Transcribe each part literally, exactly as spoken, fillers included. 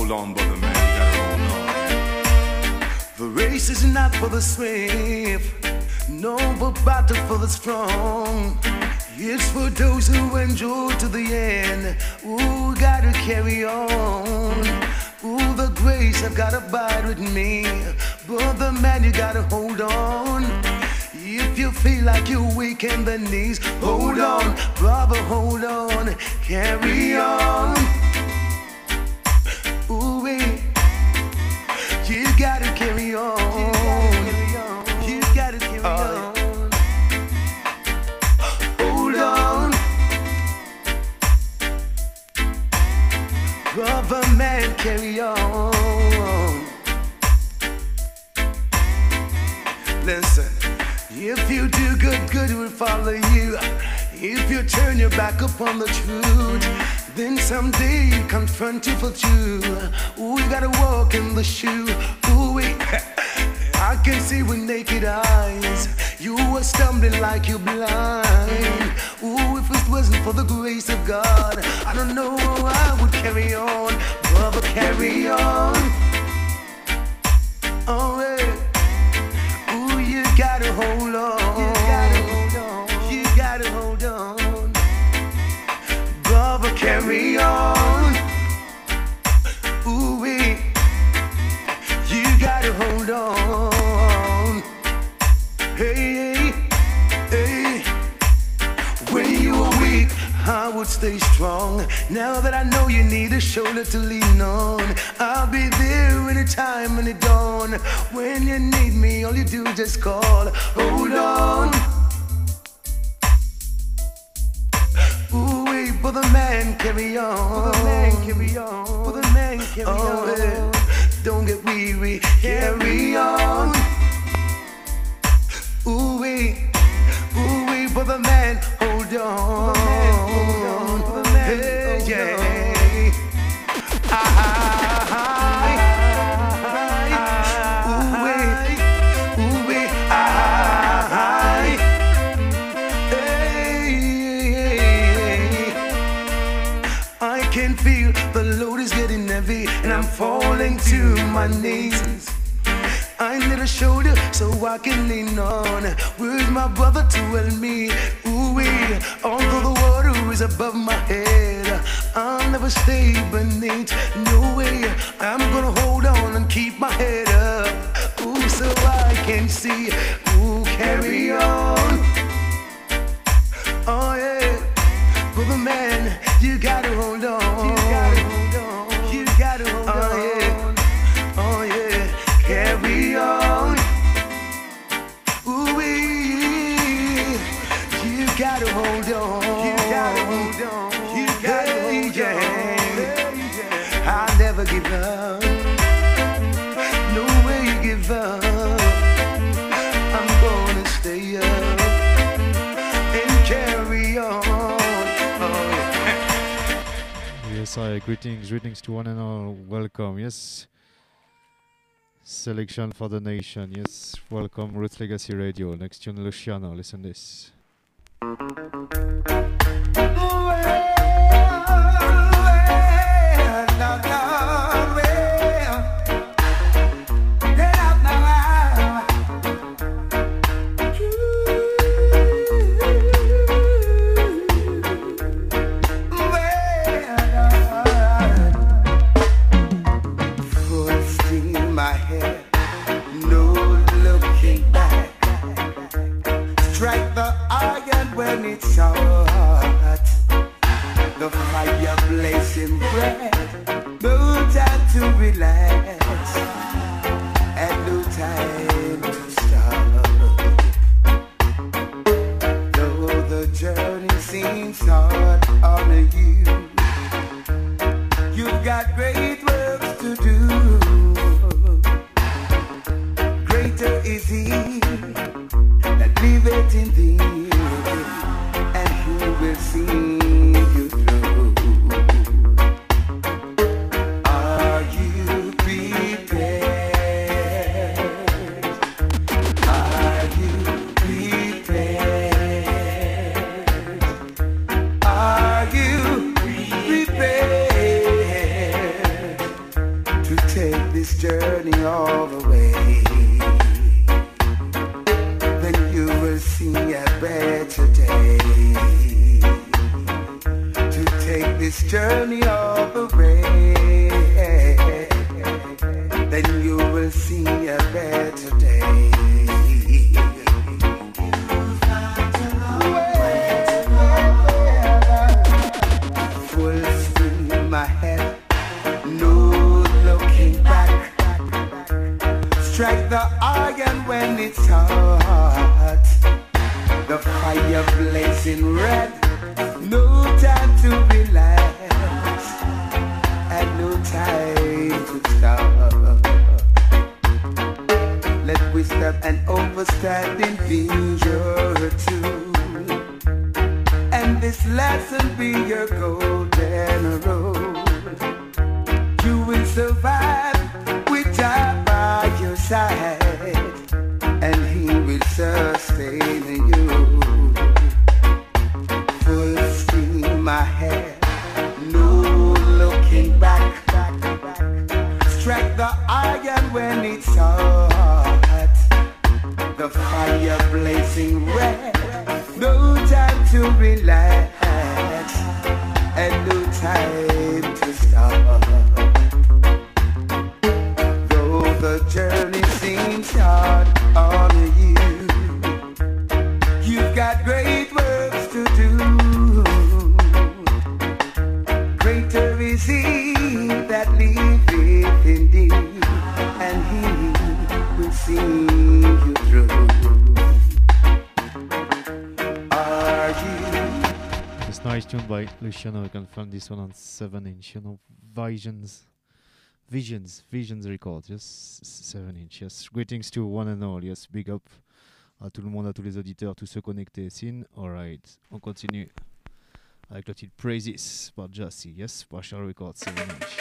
hold on, brother man, you gotta hold on. The race is not for the swift, no, but battle for the strong. It's for those who endure to the end. Ooh, gotta carry on. Ooh, the grace I've gotta abide with me. Brother man, you gotta hold on. If you feel like you're weak in the knees, hold on, brother, hold on, carry on. Ooh, you gotta carry on. You gotta carry on. Hold on, brother man, carry on. Listen. If you do good, good will follow you. If you turn your back upon the truth, then someday you confront you for true. Ooh, you gotta walk in the shoe. Ooh, wait. I can see with naked eyes. You were stumbling like you're blind. Ooh, if it wasn't for the grace of God, I don't know how I would carry on. Brother, carry on. Oh, yeah. You gotta hold on. You gotta hold on. You gotta hold on. Brother, carry on. Ooh wee. You gotta hold on. Hey, hey, hey. When you were weak, I would stay strong. Now that I know you need a shoulder to lean on, I'll be there anytime, any dawn. When you need me, all you do is just call. Hold on. Ooh, wait, for the man, carry on. For the man, carry on. For the man, carry oh, on. Yeah. Don't get weary, carry on. Ooh, wait, ooh, wait, for the man, hold on. For the man, hey, yeah. Ah, ooh, wait, ooh, wait, ah, hey, I can feel the load is getting heavy, and I'm falling to my knees. I need a shoulder so I can lean on. Where's my brother to help me? Ooh-wee, although the water is above my head, I'll never stay beneath. No way, I'm gonna hold on and keep my head up. Ooh, so I can see. Ooh, carry on. Oh yeah, brother man, you gotta hold on. You gotta hold on. You gotta hold on. Oh yeah, oh yeah. Carry on. Ooh, you gotta hold on. You gotta hold on. You gotta hold on. I'll never give up. No way you give up. I'm gonna stay up and carry on. Oh. Yes, I greetings, greetings to one and all. Welcome. Yes. Selection for the nation, yes. Welcome, Roots Legacy Radio. Next tune, Luciano. Listen this. When it's hot, the fire blazing bright, no time to relax, and no time to stop. Though the journey seems hard on you, you've got great works to do. Greater is He that liveth in thee, will see you through. Are you prepared? Are you prepared? Are you prepared? journey all the way, then you will see a better day. To take this journey all the way, then you will see a better day. Full steam ahead, no looking back. Strike the iron when it's hot, the fire blazing red. No time to relax, and no time to stop. Let wisdom and understanding be your tool, and this lesson be your golden road. You will survive with God by your side, and He will sustain you. Full steam ahead, no looking back. Strike the iron when it's hot, the fire blazing red. No time to relax, and no time to stop. Though the journey seems hard on you, you've got great works to do. Greater is He that liveth in thee, and He will see you through. Are you? This nice tune by Luciano. You can find this one on seven inch. You know, Visions, Visions, Visions Records. Yes, seven inch. Yes, greetings to one and all. Yes, big up à tout le monde, à tous les auditeurs, tous ceux connectés. Sin. Alright, on continue avec le titre Praises par Jassy. Yes, Partial Records, seven inch.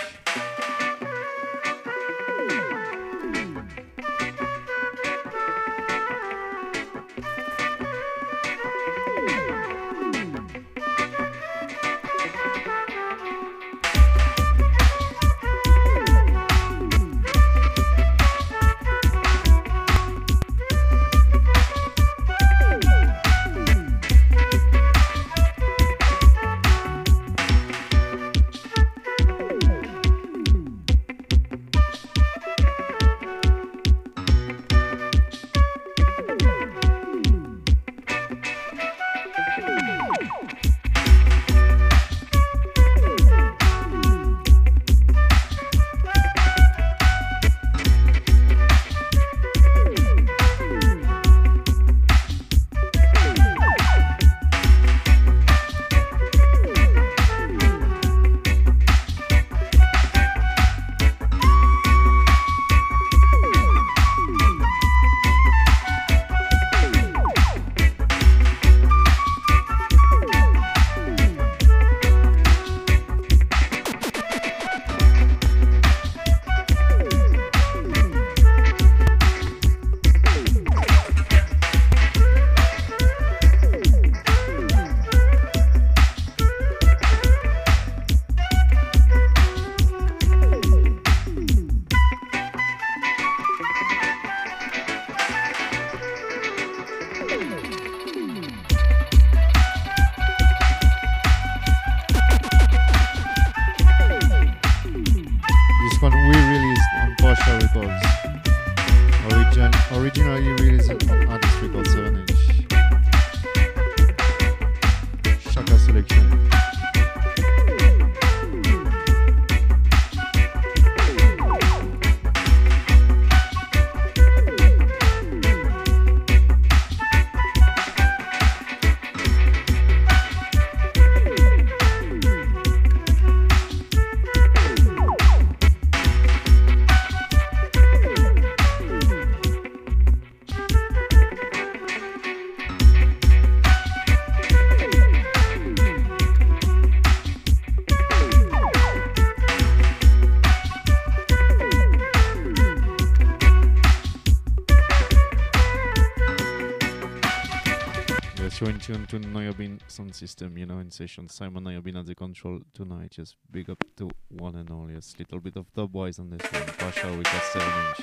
show in tune to Noyabin sound system, you know, in session. Simon Noyabin at the control tonight. Just big up to one and all. Yes, little bit of dubwise on this one. Pasha, we got seven inch.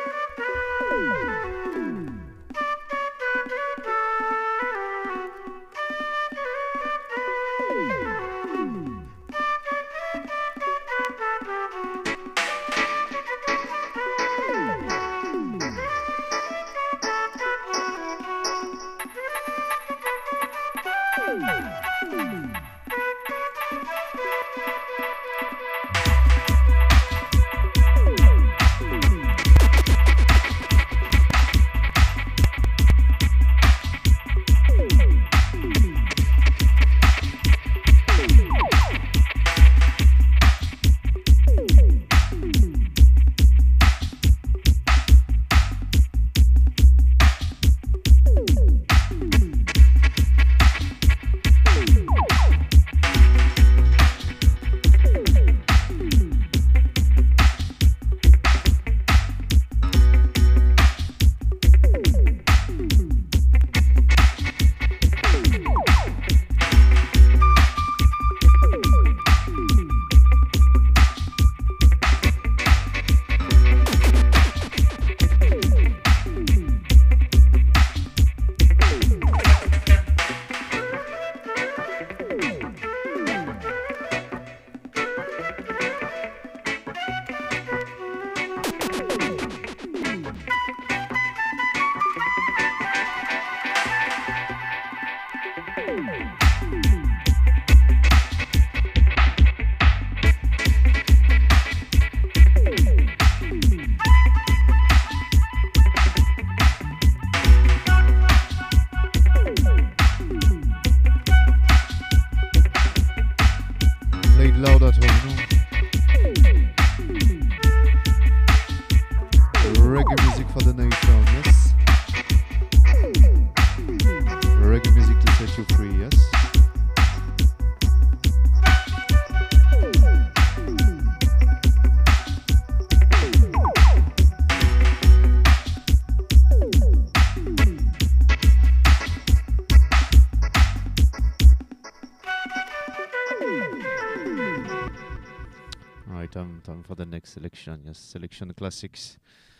Selection, yes, selection classics.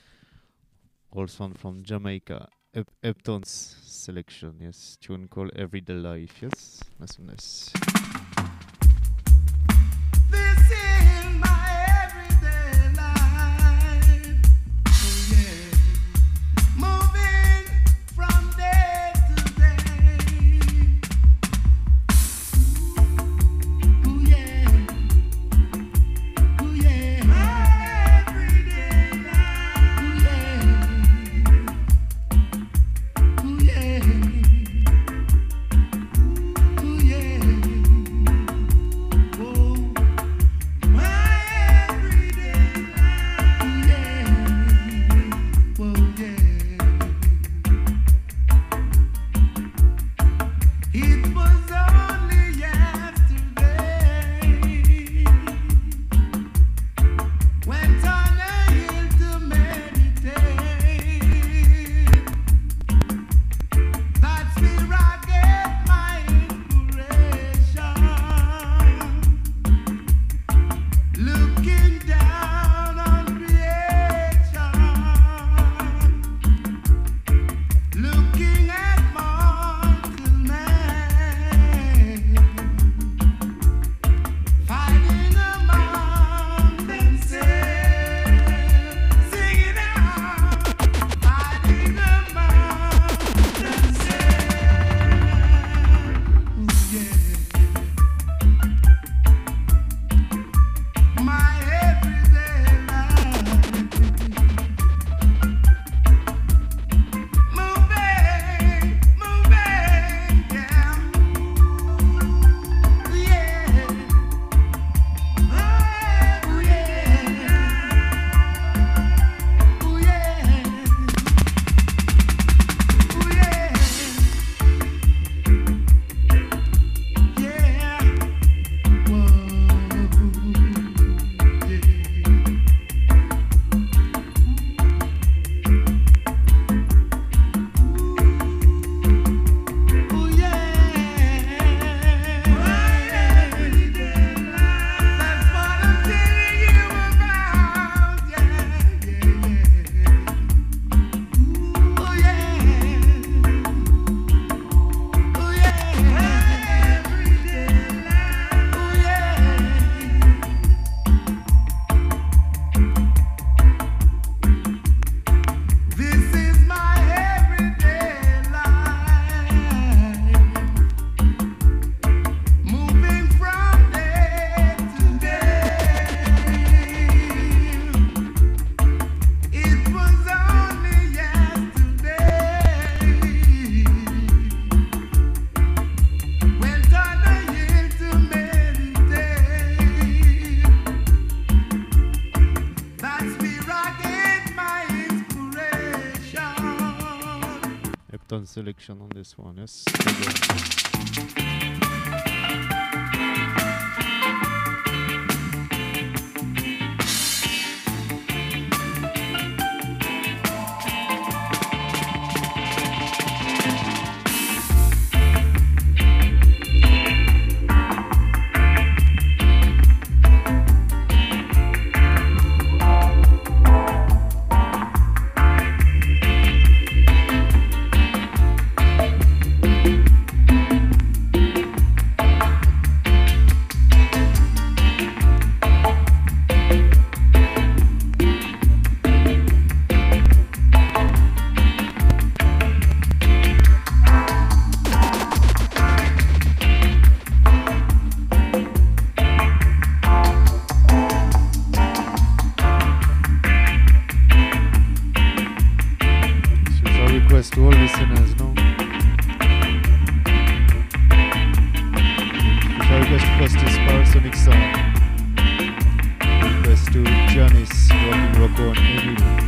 Also from Jamaica, Ep Epton's selection, yes, tune called Everyday Life, yes, nice, nice. This is my everyday life. Oh yeah, moving from day to day. Oh yeah, oh yeah. My everyday life. Oh yeah, oh yeah, oh yeah. Whoa. Epton selection on this one, yes. Again. To all listeners, no? If I request first is Parasonic Sound. Request to Janice, Rocking Rocco and Emily.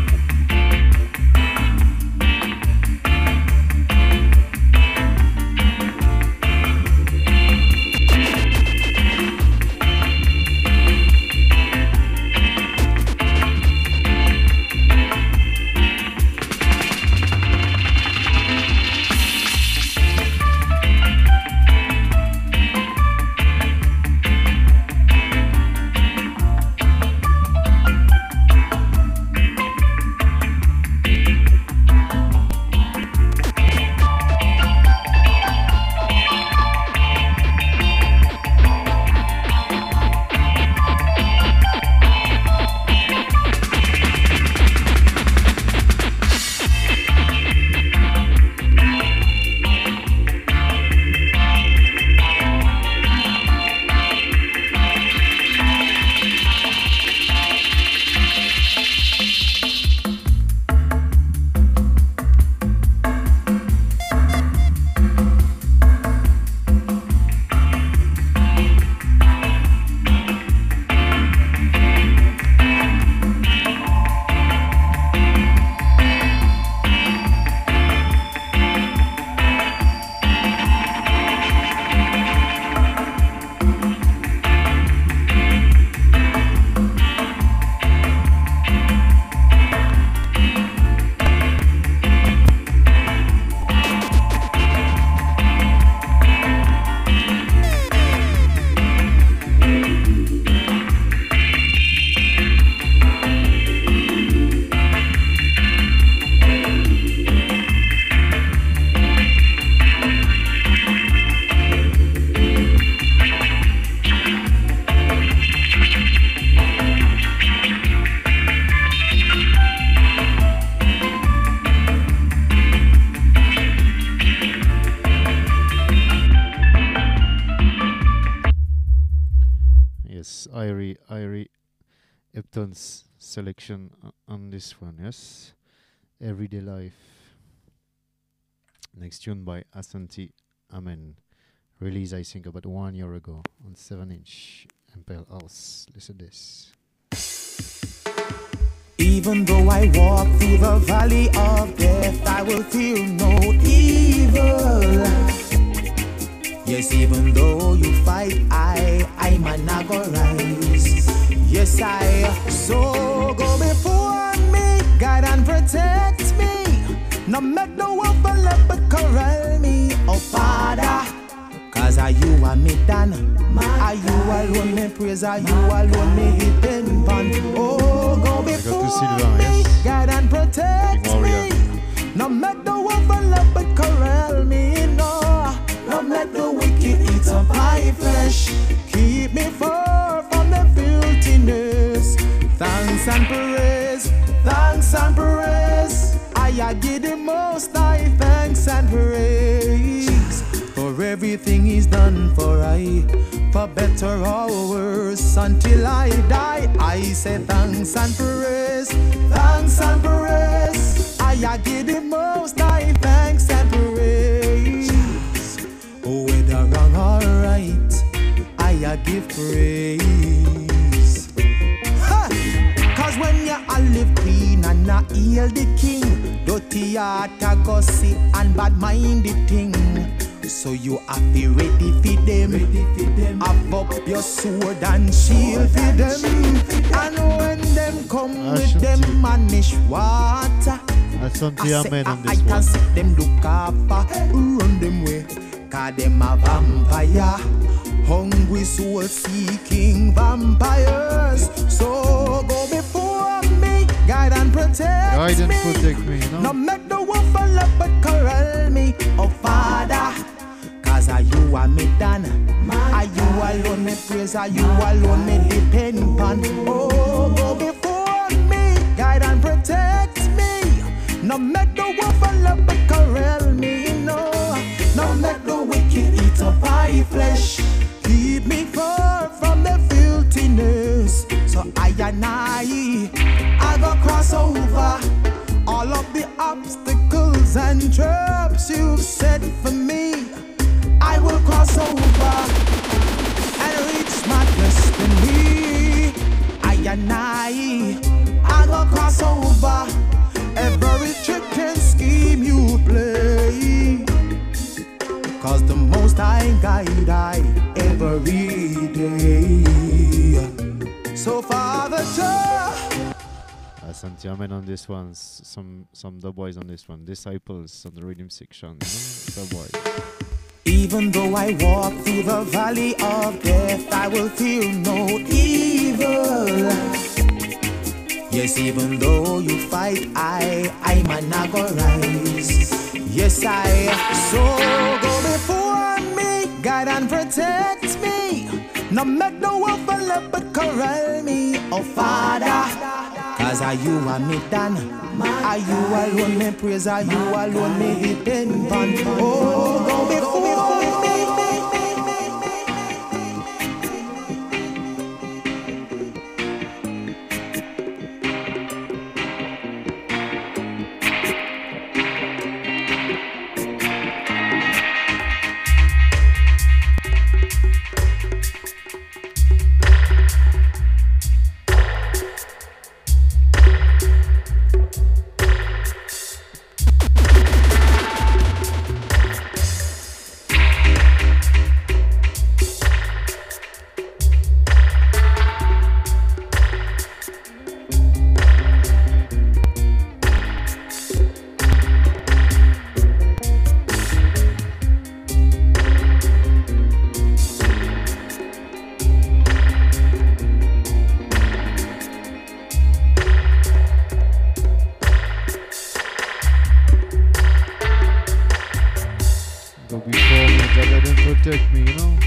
Irie, Irie Epton's selection on this one, yes. Everyday Life. Next tune by Asante Amen. Released, I think, about one year ago on seven inch Impel House. Listen to this. Even though I walk through the valley of death, I will fear no evil. Yes, even though you fight, I, I might not go rise. Yes, I, so go before me, guide and protect me. No make no wolf and leopard corral me, oh Father. Cause are you and me done? Are you alone me praise? Are you alone me depend on? Oh, go before me, guide and protect me. No make no wolf and leopard corral me, no. Don't let the wicked eat up my flesh. Keep me far from the filthiness. Thanks and praise, thanks and praise. I give the most high thanks and praise. For everything he's done for I, for better or worse, until I die. I say thanks and praise, thanks and praise. I give the most high thanks and praise. Whether wrong or right, I give praise. Ha! Cause when you all live clean and not heal the king. Dirty heart a gossip and bad-minded thing. So you have to be ready for them. Ready for them. Have up your sword and shield for them. And when them come with them manish water, That's some I say Amen I, on I this can one. see them look after, run them way. Cause them a vampire, hungry soul seeking vampires. So go before me, guide and protect Guide and me. protect me, you know. No make the wolf fall up but corral me, oh Father. Cause are you a me done? Are you alone me praise? Are you alone me depend upon? Oh, go before me, guide and protect me. No make the wolf fall up but corral me, no. No make the wicked eat up my flesh. Keep me far from the filthiness. So I and I, I go cross over all of the obstacles and traps you've set for me. I will cross over and reach my destiny. I and I, I go cross over every trick and scheme you play. Cause the most I guide I every day. So Father Jah, Uh, Santi Amen on this one. S- Some some the boys on this one. Disciples on the rhythm section. You know? The boys. even though I walk through the valley of death, I will fear no evil. Yes, even though you fight, I, I might not go rise. Yes, I, so go before me, guide and protect me. No make the wolf fall up but corral me, oh Father. Cause are you a me done? Are you alone me praise? Are you alone me depend upon? Oh, go before me. Go before me, guide and protect me, you know.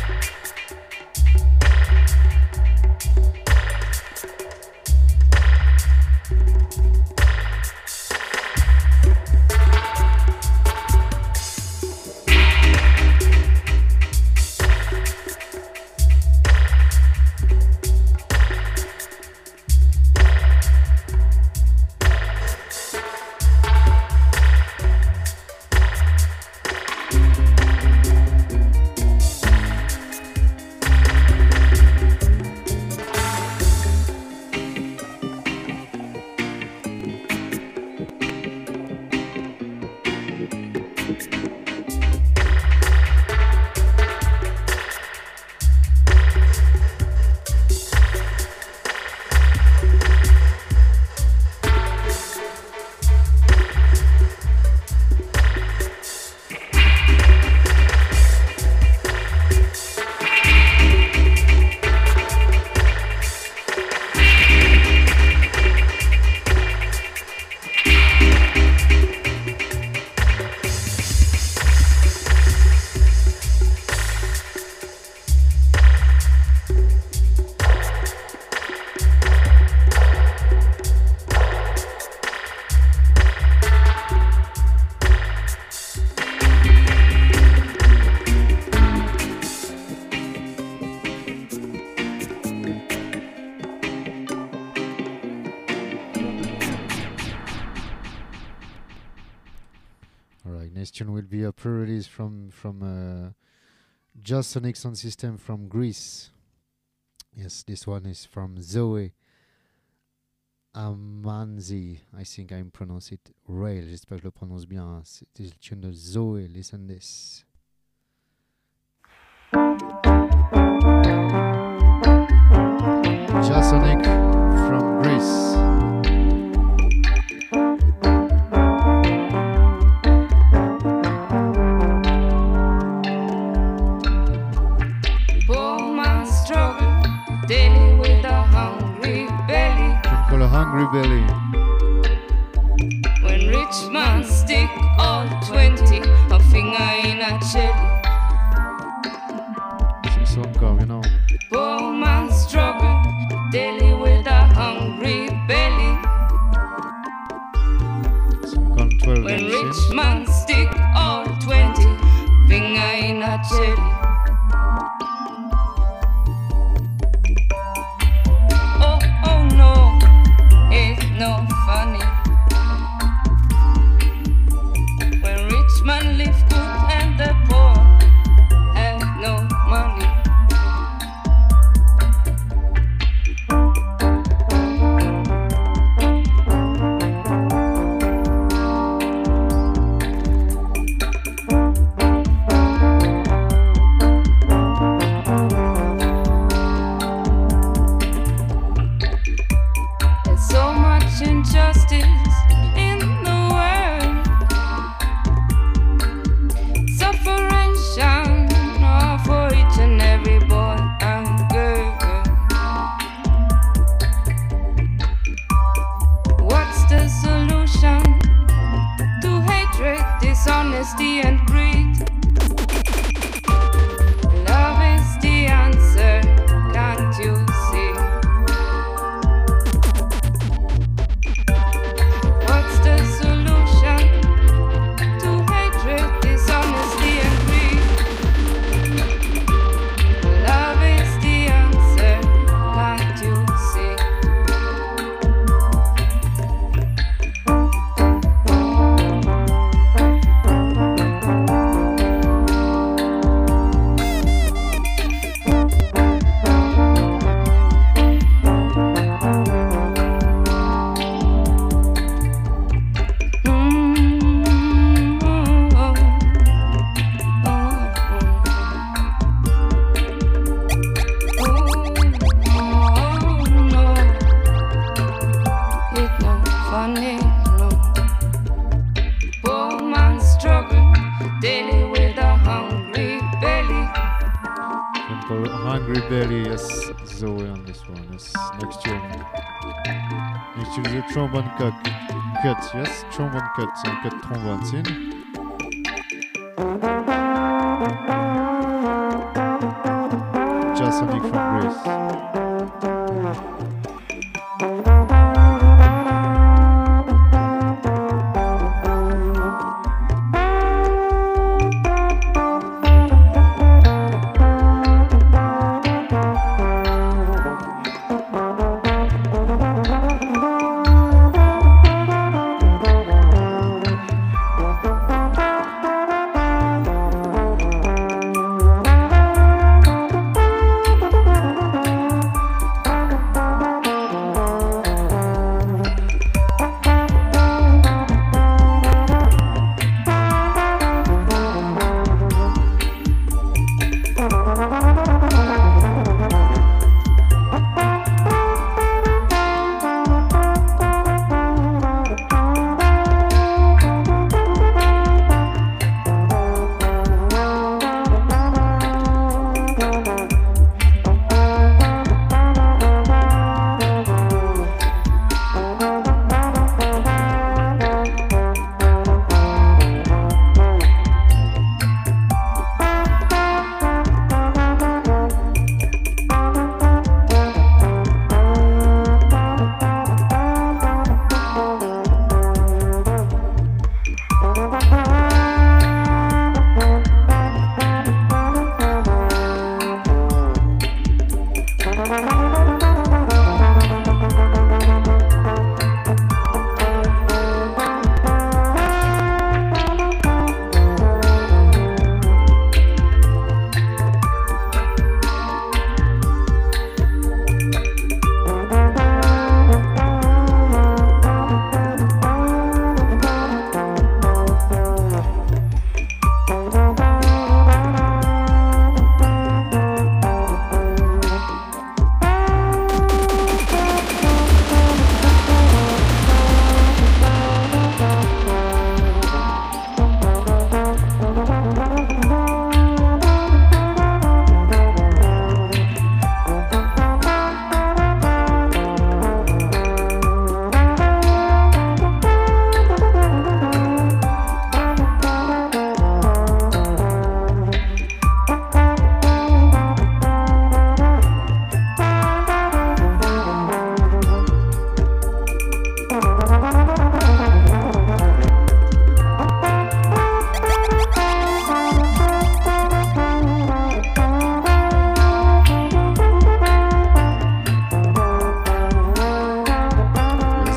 Alright, next tune will be a pre-release from from uh, Just Sonic Sound System from Greece. Yes, this one is from Zoe Amanzi, I think I pronounce it Rail, j'espère que je le prononce bien. hein. C'était le tune de Zoe, listen this. Jasonic from Greece. Poor man struggle daily with a hungry belly. Tune called a Hungry Belly. When rich man stick all twenty, a finger in a jelly. Some song called, you know. Poor man struggle daily with a hungry belly. Some called twelve When inch. rich man stick all twenty, finger in a jelly. Oh, oh no, it's no funny. When rich man live good and the poor have no money. There's so much injustice in the world. Sufferation oh, for each and every boy and girl. What's the solution to hatred, dishonesty, and greed? Love is the answer, can't you see? What's the solution to hatred, dishonesty, and greed? Love is the answer, can't you see? Mm, oh, oh, oh, no, it's not funny, no. Poor man struggle daily with a hungry belly. Tune called Hungry Belly, yes. Zoe on this one, yes. Next tune. Next tune is a trombone cut. Cut, yes. Trombone cut, so cut trombone scene. Jasonic from Greece.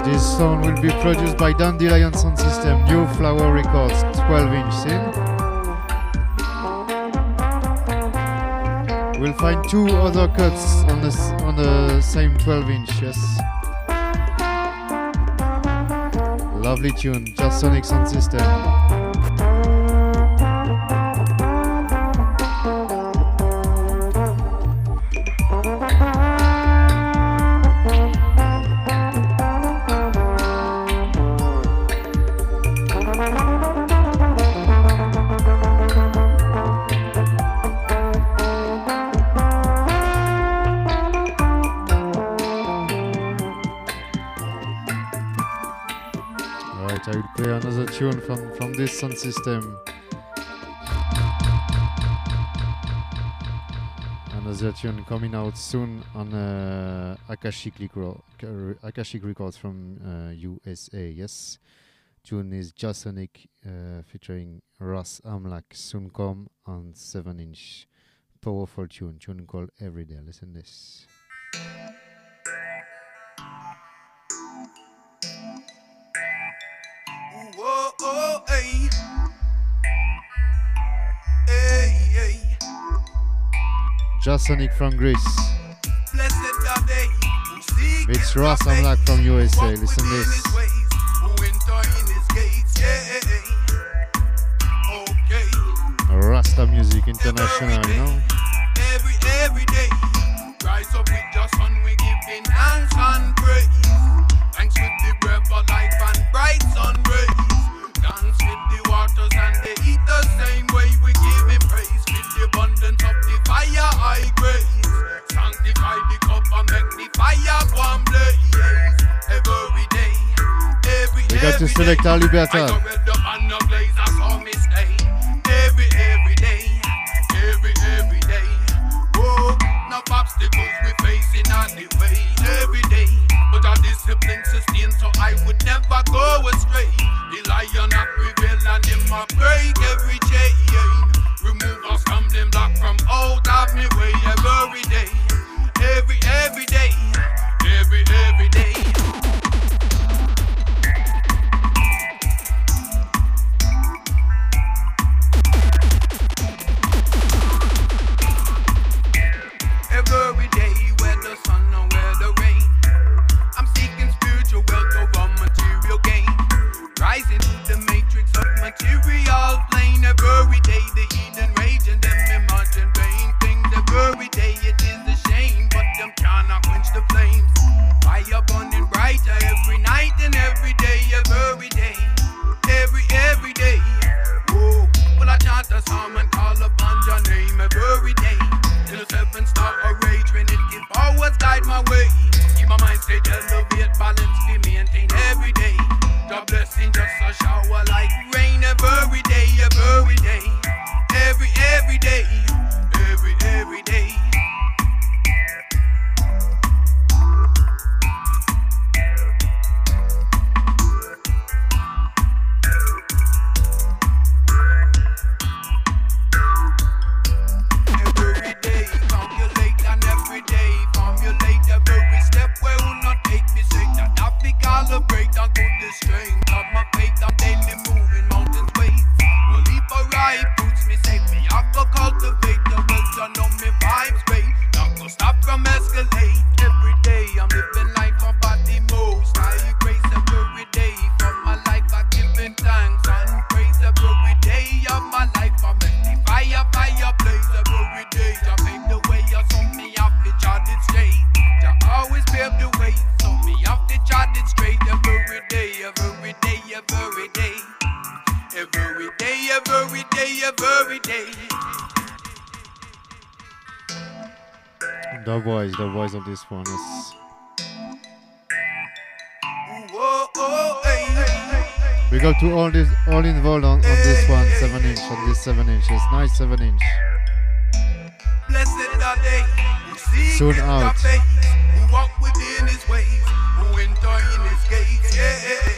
This song will be produced by Dandelion Sound System, New Flower Records, twelve inch. See? We'll find two other cuts on the on the same twelve inch. Yes. Lovely tune, Just Sonic Sound System. I will play another tune from, from this sound system. Another tune coming out soon on uh, Akashic, Licro- Akashic Records from uh, U S A. Yes, tune is Just Sonic uh, featuring Ras Amlak. Soon come on seven inch. Powerful tune, tune called Everyday. Listen this. Whoa, oh, hey. Hey, hey. Just Sonic from Greece. Blessed are they who seek It's his Ras face, Amlak from U S A. walk Listen within this. his ways, who enter in his gates. Yeah, okay. Rasta Music International, you know. Every, every day, rise up with the sun, we giving thanks and praise. Thanks with the breath of life and bright sun rays. Dance with the waters and they eat the same way. We give him praise with the abundance of the fire I grace. Sanctify the cup and make the fire one blaze. Every day, every, We got to every select day, our I Libertad. go red up and the blaze, I saw me stay. Every, every day, every, every day. Whoa, no obstacles we facing on the way. Every day, but our discipline sustained, so I would never go astray. The lion a prevail and him a break every chain. Remove a stumbling block from out of me way. Every day, every, every day, every, every day. Every day, where the sun and where the rain, I'm seeking spiritual wealth over material gain. Rising to the matrix of material plane. Every day the heathen rage and them imagine vain things. Every day it is a shame, but them cannot quench the flames. Fire burning brighter every night and every day. Every day, every, every day. Whoa, well I chant a psalm and call upon your name every day. Till the seven star a rage when it give powers guide my way. Keep my mind stay elevate, balance be maintain every day. The blessing just a shower like rain every day, every day, every every day, every every day. Every day, formulate and every day, formulate every step where will not take me straight. That I be calibrate and put the strength of my faith on daily moving mountains ways. Will leap a ripe roots me safe. Me I go cultivate the wealth to know me vibes great. Not go stop from escalate. Every day I'm living life for body most. I grace every day for my life. I giving thanks and praise every day of my life. I make the fire fire blaze every day. I pave the way. I saw me off the chart it straight. I always pave the way. So me off the chart it straight every day, every day, every day, every day, every day, every day. The voice, the voice of this one is. Whoa, oh, hey, hey, hey. We got to all this, all involved on, on this one, seven inch, on this seven inch. Yes, nice seven inch. Blessed are they who seek Soon his out. face, who walk within his ways, who enter in his gates. Yeah.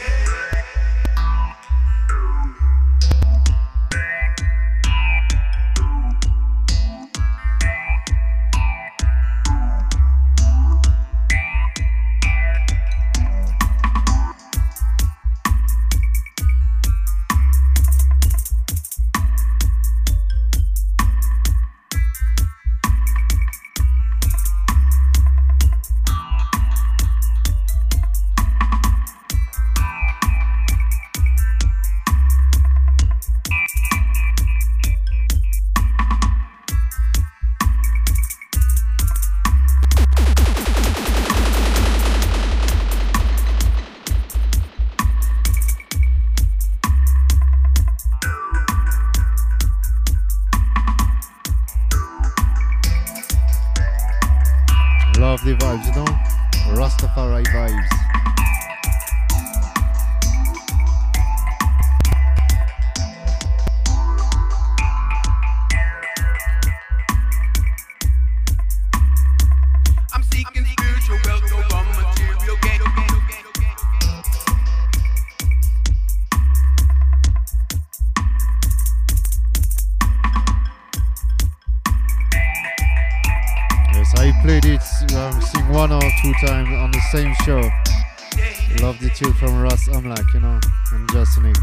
two times on the same show. Love the tune from Ross Amlak, you know, and Jasonic.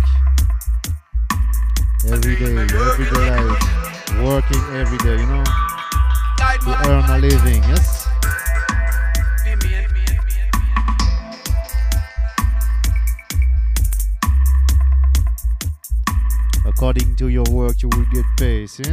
Every day, everyday life, working every day, you know, to earn a living, yes? According to your work, you will get paid, see?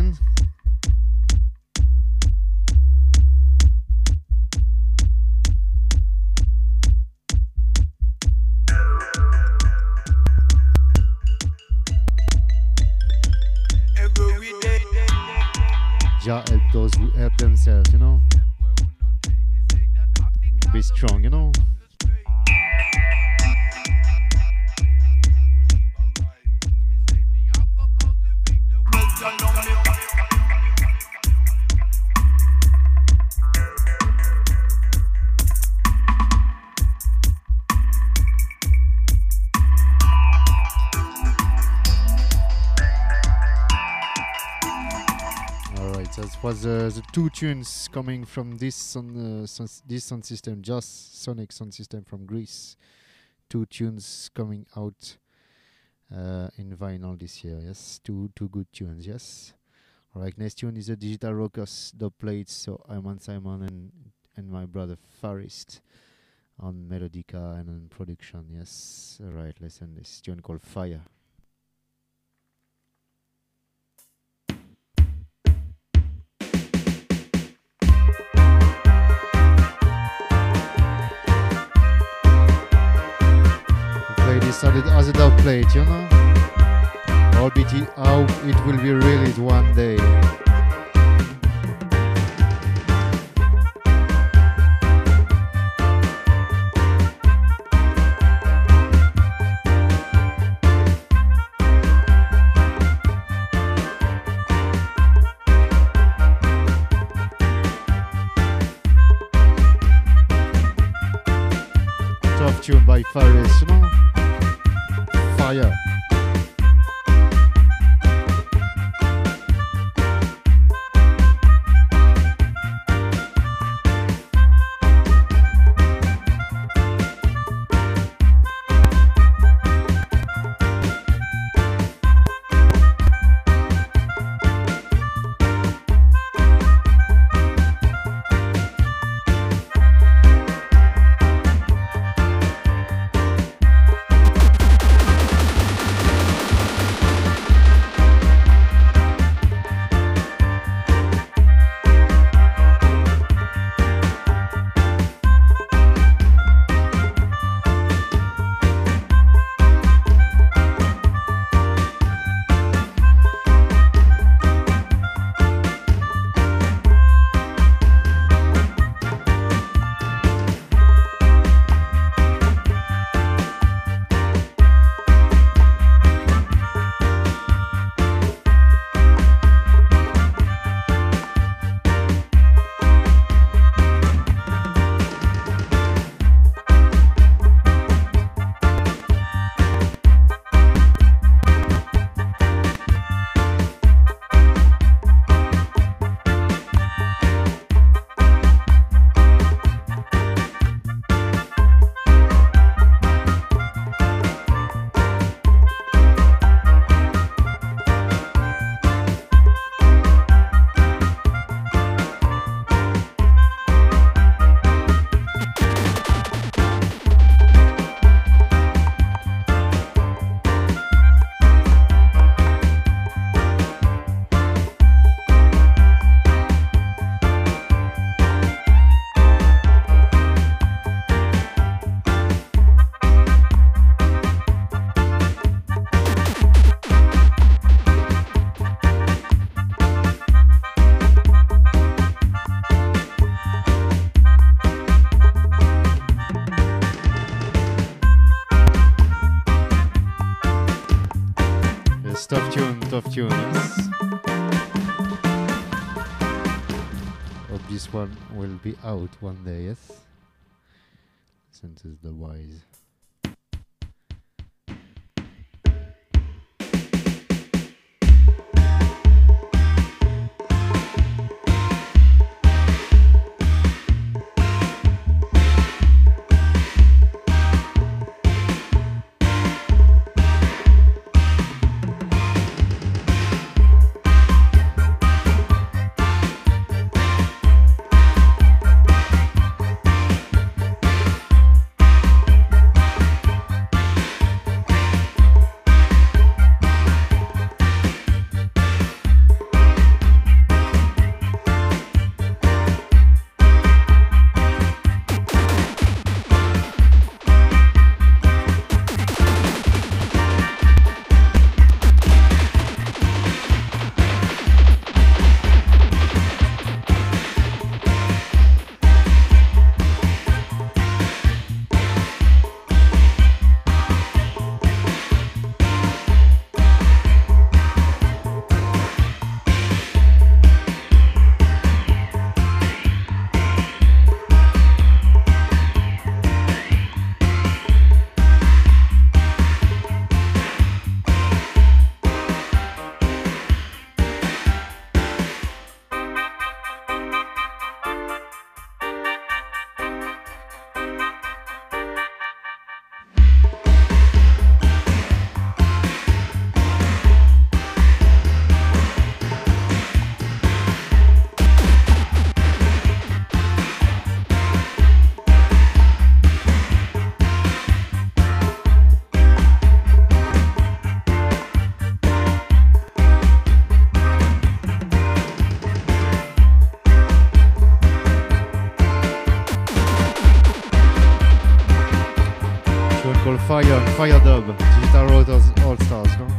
Jah help those who help themselves, you know. Be strong, you know. Was uh, the two tunes coming from this sound, uh, son this sound system, just Sonic sound system from Greece. Two tunes coming out uh, in vinyl this year. Yes, two two good tunes. Yes. All right. Next tune is a Digital Rockers dub plates. So I'm on Simon and and my brother Farist on Melodica and on production. Yes. All right. Listen, this tune called Fire. Started as a dub plate, you know. Or be it how it will be released one day. Tough tune by Faris, you know. Fire. Tough tune, tough tune, yes. Hope this one will be out one day, yes. Since it's the wise. Tune called Fire, Fire Dub, Digital Rotors All Stars, no?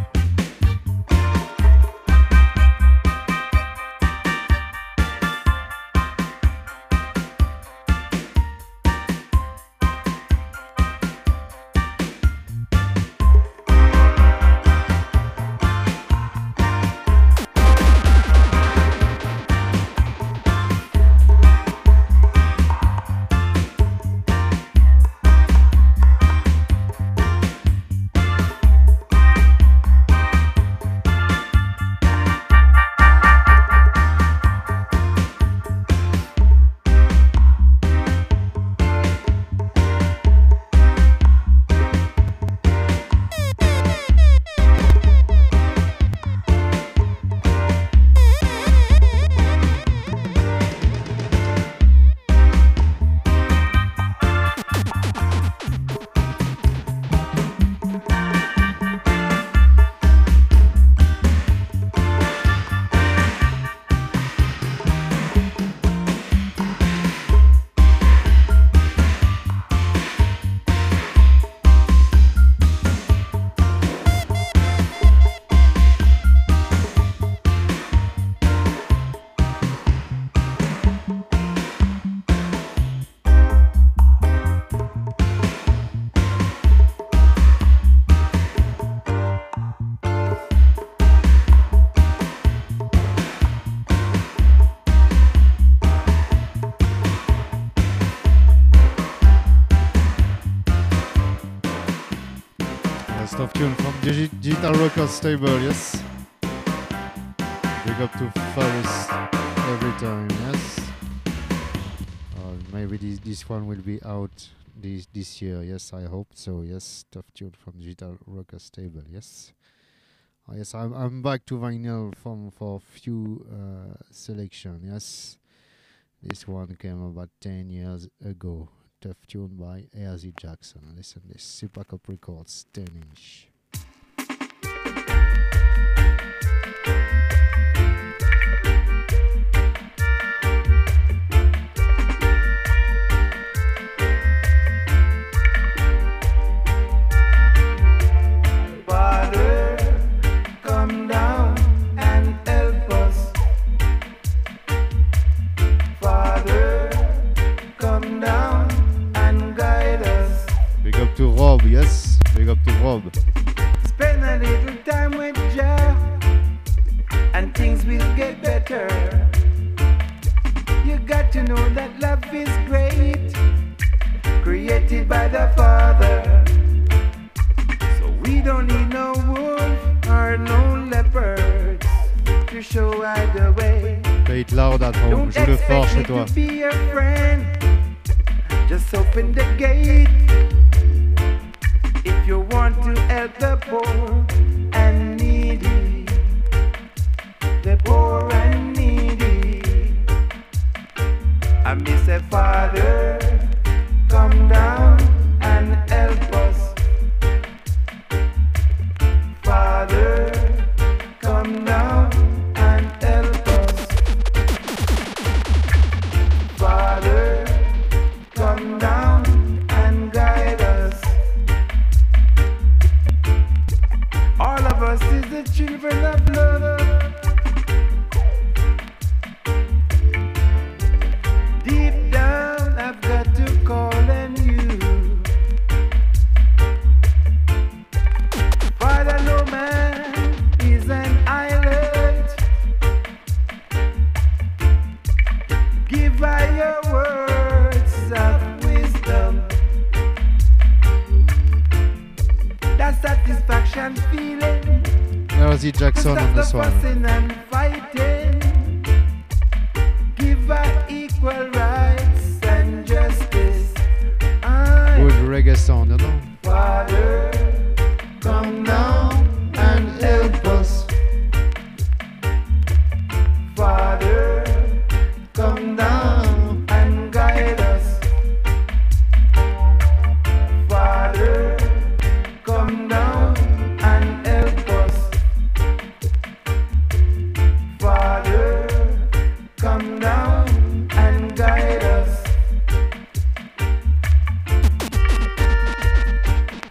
Stuff tune from Digi Digital Records stable, yes. Big up to Faris every time, yes. Uh, maybe this this one will be out this this year, yes. I hope so, yes. Stuff tune from Digital Records stable, yes. Uh, yes, I'm I'm back to vinyl from for few uh, selection, yes. This one came about ten years ago. Tough tune by A Z Jackson. Listen this, Super Cup Records, ten inch. Father, come down and help us. Father, come down. Big up to Rob, yes. Big up to Rob. Spend a little time with Jah, and things will get better. You got to know that love is great, created by the Father. So we don't need no wolf or no leopard to show us the way. Play it loud at home. Don't Joue le fort chez expect toi. me to be your friend. Just open the gate. If you want to help the poor and needy, the poor and needy, I miss a Father, come down and help us. Father, come down and help us. Father, come down and guide us. All of us is the children of love. Deep down, I've got to call on you. Father, no man is an island. Give by your words of wisdom that satisfaction feeling. A Z Jackson on this one. And fighting. Give her equal rights and justice. I, Good reggae sound, you know? Father, come down and help us. Father, come down and guide us. Father, come down and help us. Father, come down and guide us.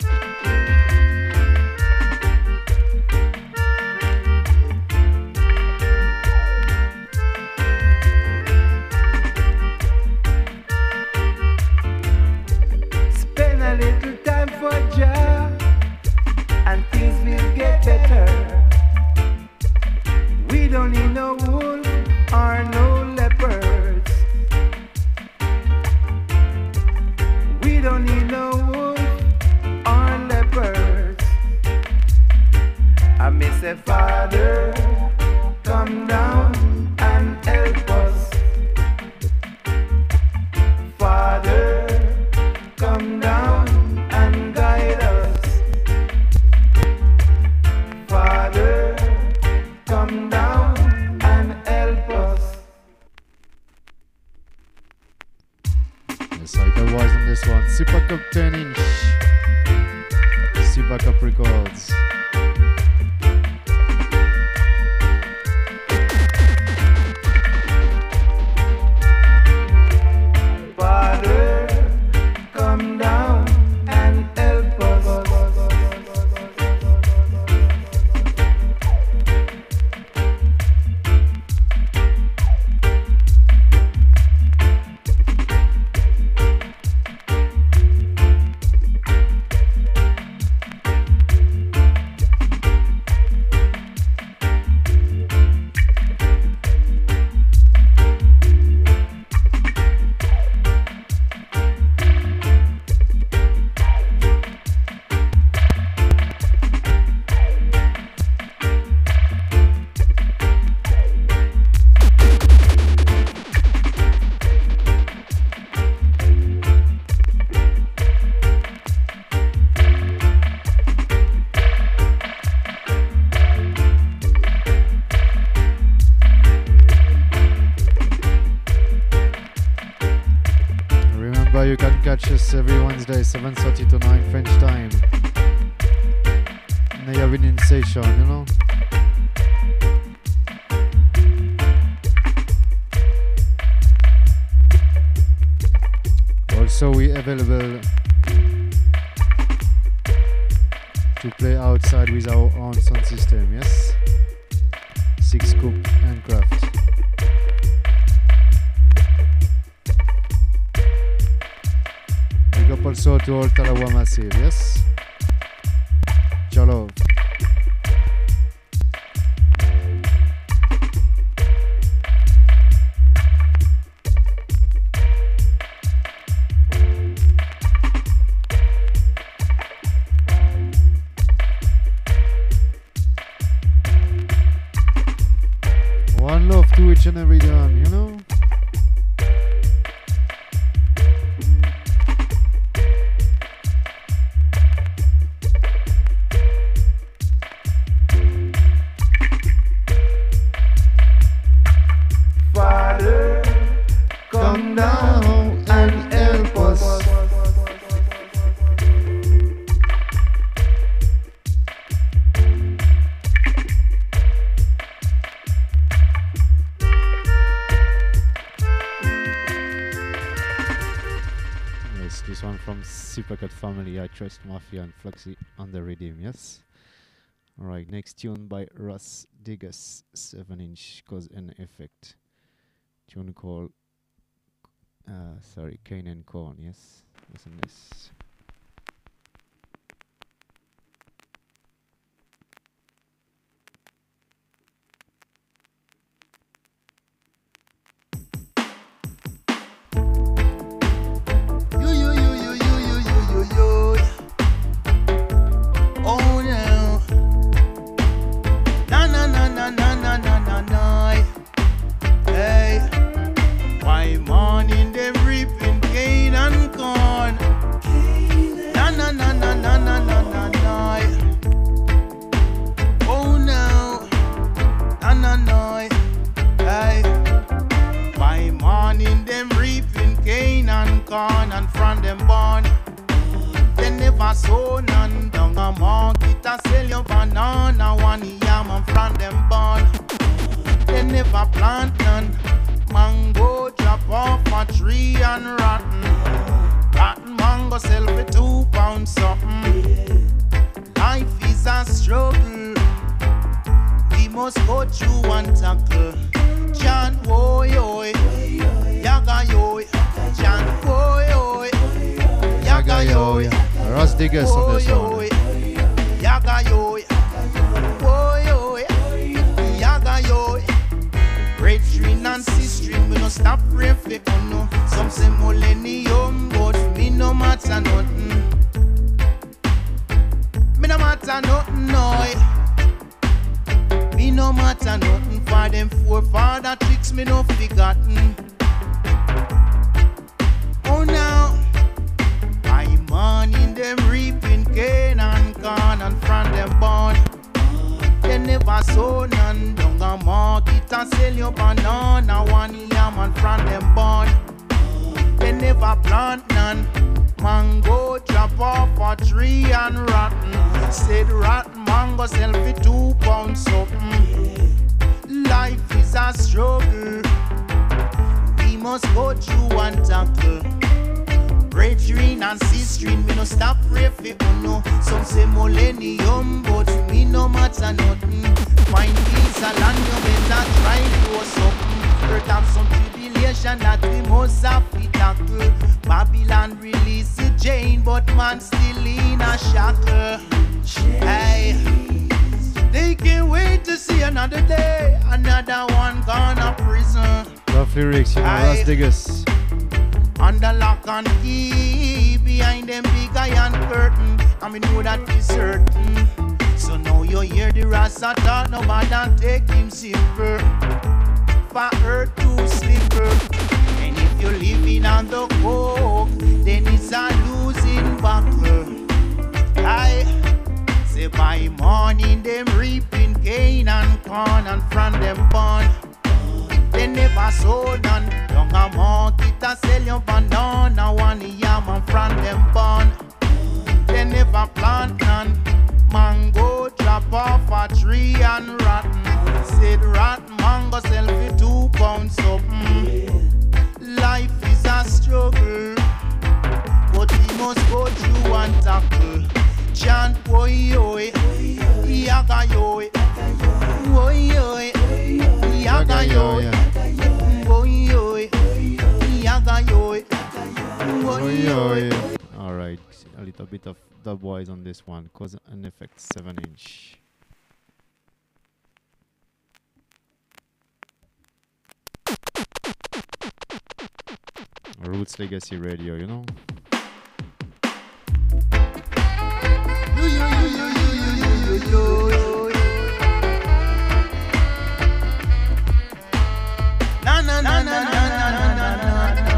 Backup Records. Father, come down and help us. You can catch us every Wednesday, seven thirty to nine French time. In the evening session, you know. Also, we available to play outside with our own sound system, yes? Six Scoop and Craft. Big up also to all Talawa Massive, yes? Jolov. One love to each and every one, you know? Father, come down and help us. Yes, this one from Supercut Family, I Trust Mafia and Fluxy on the rhythm, yes? Alright, next tune by Russ Diggers, seven inch Cause and Effect. Tune called, uh, sorry, Cane and Corn, yes? Listen this. Yo, yo, yo, yo, yo, yo, yo, yo, yo. Oh, no. Na, na, na, na, na, na, na, na, na. Hey. Why morning them reaping cane and corn? Na, na, na, na, na, na, na, na, na. Oh, no. Na, na, na. Hey. Why morning them reaping cane and corn, and from them born they never sow none. Down a market a sell your banana, one yam, and from them born they never plant none. Mango drop off a tree and rotten. Rotten mango sell for two pounds something. Life is a struggle, we must go through and tackle. John woy oy, yaga yoy, John woy oy, yaga yoy, Russ Diggers on this one. yaga yoy, woy oy, yaga yoy. Brethren and sistren, we no stop pray for no. Some say millennium, but me no matter nothing. Me no matter nothing, no. Me no matter nothing for them forefather tricks, me no forgotten. Oh now, I'm morning them reaping cane and corn, and from them born they never sow none. Down a market and sell your banana, one yam, and from them born they never plant none. Mango drop off a tree and rotten. Said rotten mango sell for two pounds something. Life is a struggle. We must go through and tackle. Brethren and sistren, me no stop pray for uno. Some say millennium, but me no matter nothing. Find peace and land, you better try to something. Hurt have some tribulation that we must have to tackle. Babylon release the chain, but man still in a shackle. Hey, they can't wait to see another day. Another one gone to prison. Rough lyrics, you know, Ras Diggers. Under lock and key, behind them big iron curtain, and we know that for certain. So now you hear the Rasta talk, no matter take him simple. For earth to slipper. And if you're living on the coke, then it's a losing battle. I say by morning them reaping cane and corn, and from them born. They never sold none. Young amount it a sell your banana. One yam and from them born. They never plant none. Mango drop off a tree and rotten. Said rotten mango sell for two pounds something. Life is a struggle, but we must go through and tackle. Chant boy oi, yaga yoi, boy oi, yaga yoi, boy oi, yaga yoi, boy oi. All right, a little bit of dubwise on this one, cause an effect seven inch. Roots Legacy Radio, you know. Yo, yo, yo, yo, yo, yo, yo, yo, yo. Na na na na na na na na na.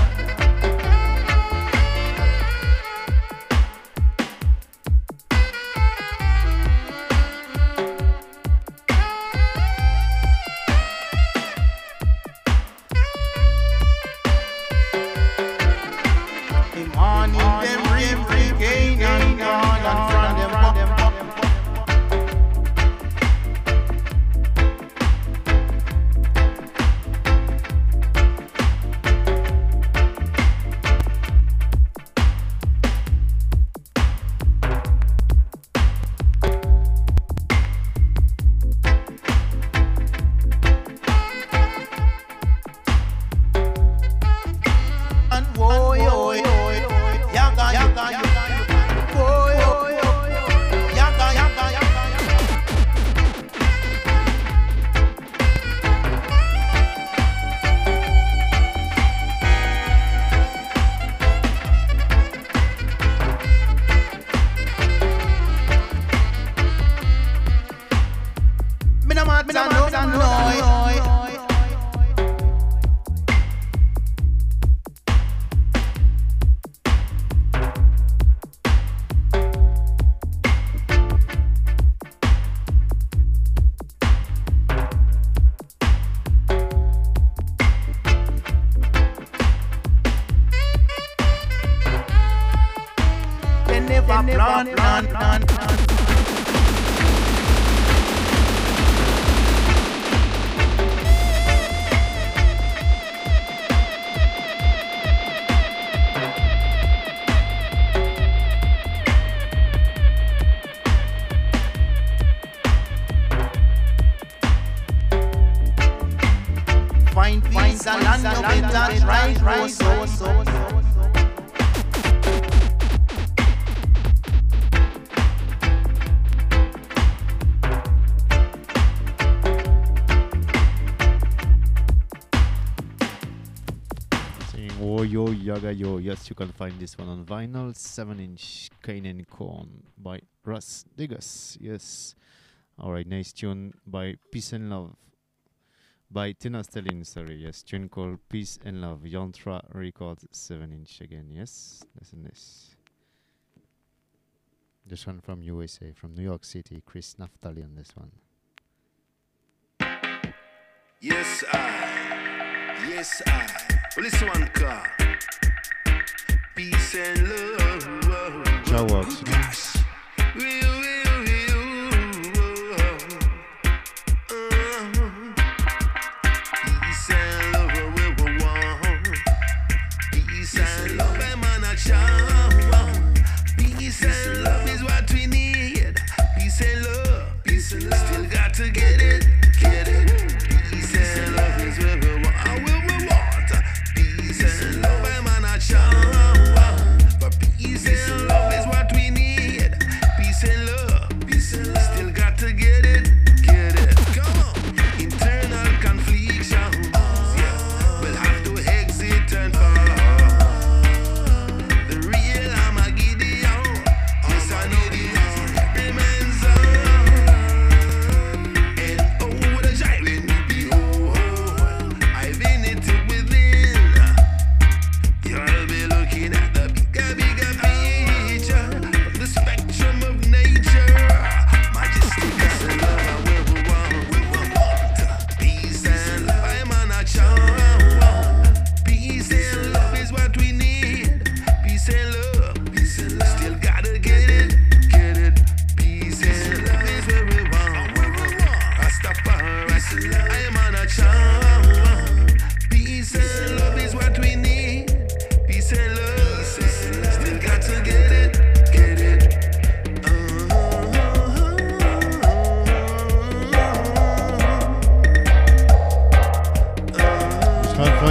Yo, yes, you can find this one on vinyl, seven inch Cane and Corn by Ras Diggers. Yes. Alright, nice tune by Peace and Love by Tina Stelling, sorry, yes, tune called Peace and Love, Yantra Records, seven inch again, yes, listen this. This one from U S A, from New York City, Chris Naftali on this one. Yes, I, yes, I, well, this one car. Peace and love. Jaworks, we will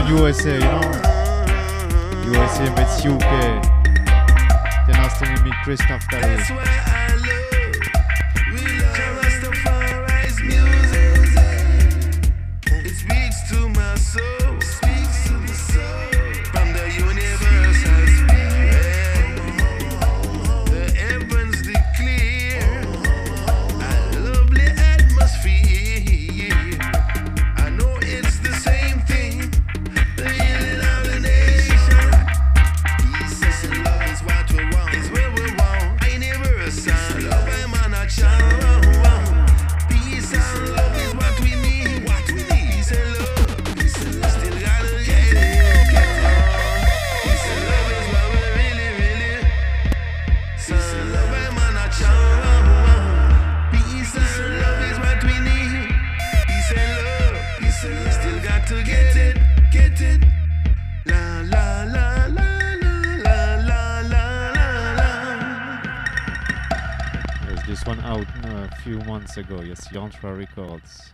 U S A, you know? U S A meets U K. Then after we meet Christoph Daly. That's why I love, we love Rastafari's music. It speaks to my soul, speaks to the soul. From the universal spirit, the heavens declare a lovely atmosphere. I know it's the same thing, the healing of the nation. Peace and love is what we want, is where we want. Universal love, I'm on a chance. Peace and love is what we need, what we need. Peace and love, peace and love, still gotta get it, get it. Peace and love is what we really, really. Peace and love, I'm on a chance. Peace and love is what we need. Peace and love, peace and love, still got to get it, get it. La la la la la la la la la. There's this one out uh, a few months ago, yes, Yantra Records.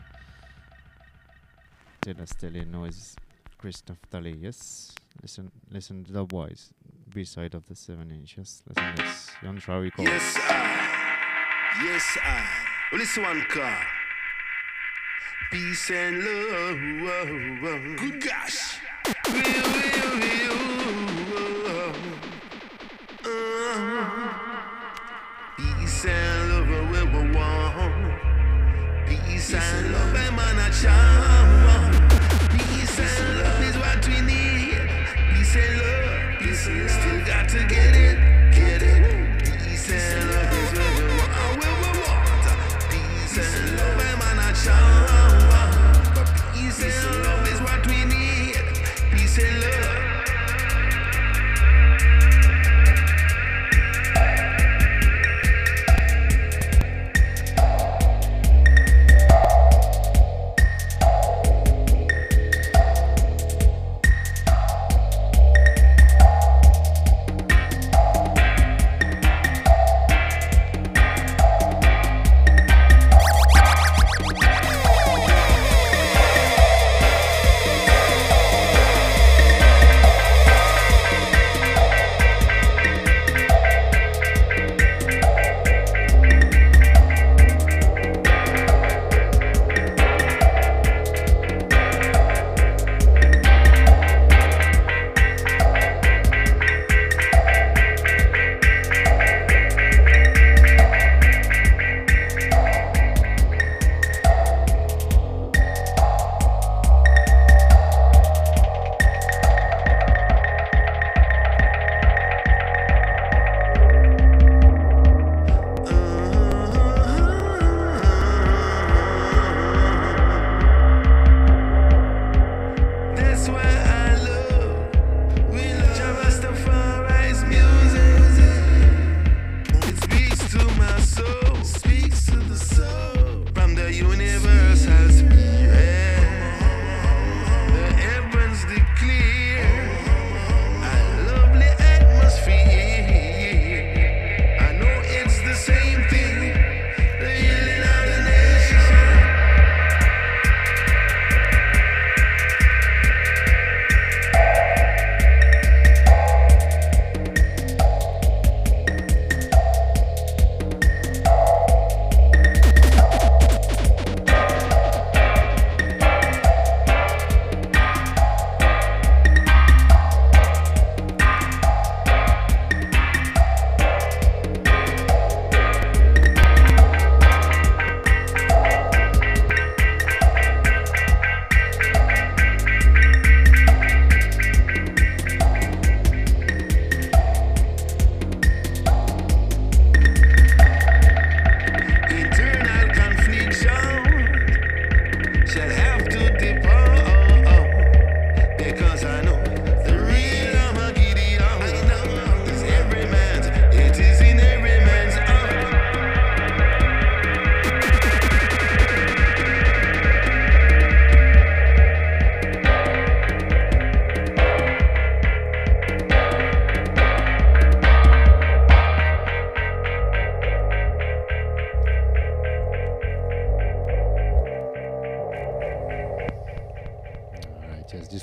Tell us, tell you noise, Christoph Daly, yes. Listen, listen to the boys, B-side of the seven inch, yes. Listen to this, Yantra Records. Yes, I. Yes, I. Well, this one car. Peace and love. Good gosh. Will, will, will. Uh, peace and love are where we want. Peace and love, I'm on a charm. Peace and love is what we need. Peace and love, peace and love, still got to get it, get it. Peace and love is where we want, where we want. Peace and love, I'm on a charm. Peace and love is what we need. Peace and love.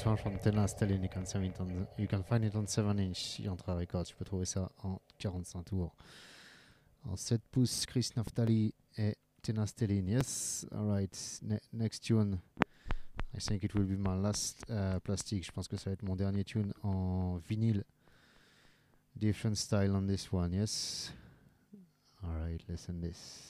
This one from Tena Stallion, you can, find it on, you can find it on seven inch, Yantra Records, tu peux trouver ça en quarante-cinq tours. En sept pouces, Chris Naftali et Tena Stallion, yes, alright, ne next tune, I think it will be my last uh, plastic, je pense que ça va être mon dernier tune en vinyle. Different style on this one, yes. Alright, listen this.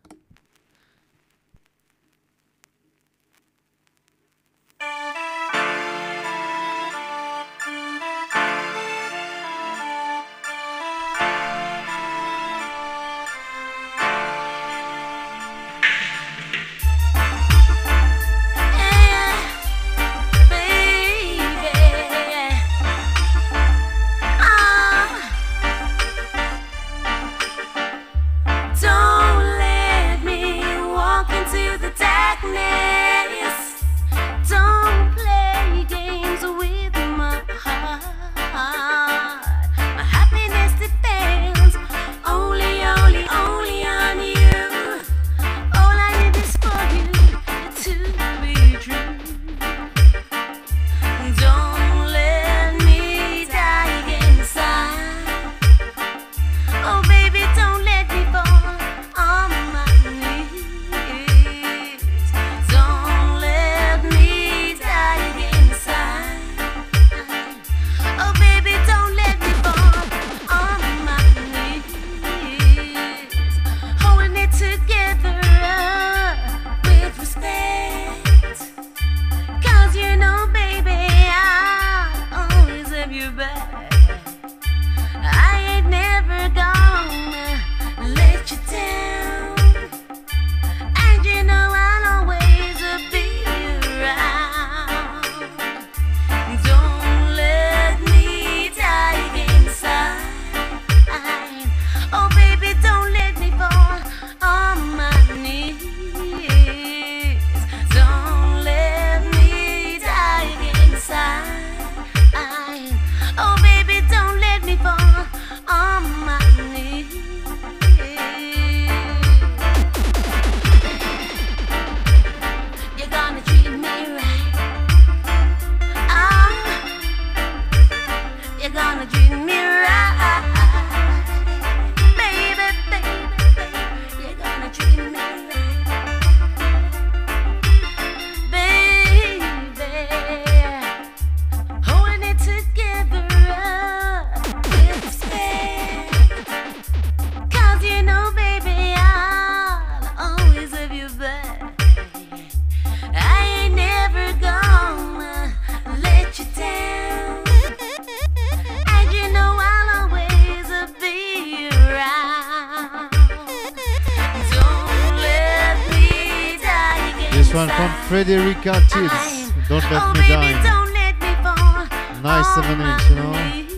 Frederica Tibbs, Don't Let Oh, Me baby, Die. don't let me fall. Nice on seven my inch, you know.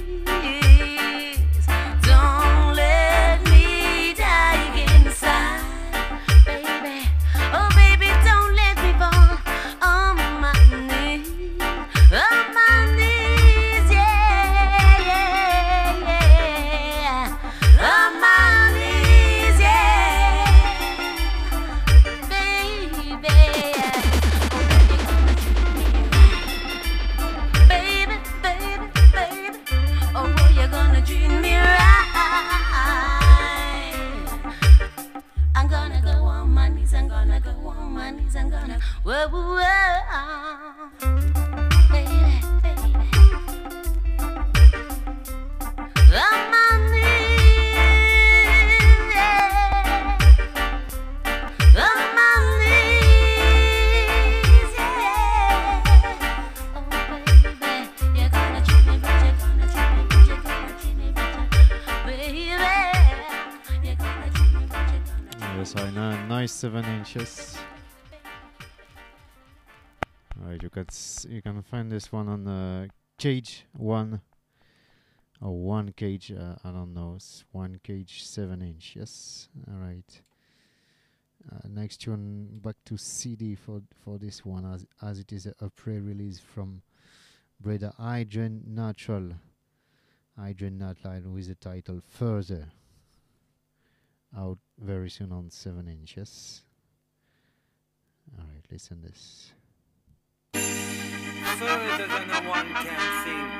knees. Don't let me die inside, baby. Oh, baby, don't let me fall on my knees. On my knees, yeah, yeah, yeah. On my knees, yeah, baby. Baby, baby, baby, oh boy, you're gonna treat me right. I'm gonna go on my knees, I'm gonna go on my knees, I'm gonna, whoa, whoa, whoa. Baby, baby, on my knees, yeah. On my knees, yeah. Oh baby, you're gonna treat me right, you're gonna treat me right, you're gonna treat me right, baby. You're gonna treat me right, you're gonna. Yes, I know. Nice seven inches. Alright, you can s- you can find this one on uh, Cage One or One Cage. Uh, I don't know. It's One Cage seven inch. Yes. All right. Uh, next one, back to C D for for this one, as as it is a, a pre-release from Brother Hydrogen Natural. Hydrogen Natural with the title Further. Out very soon on seven inches. All right, listen this. further than a one can think,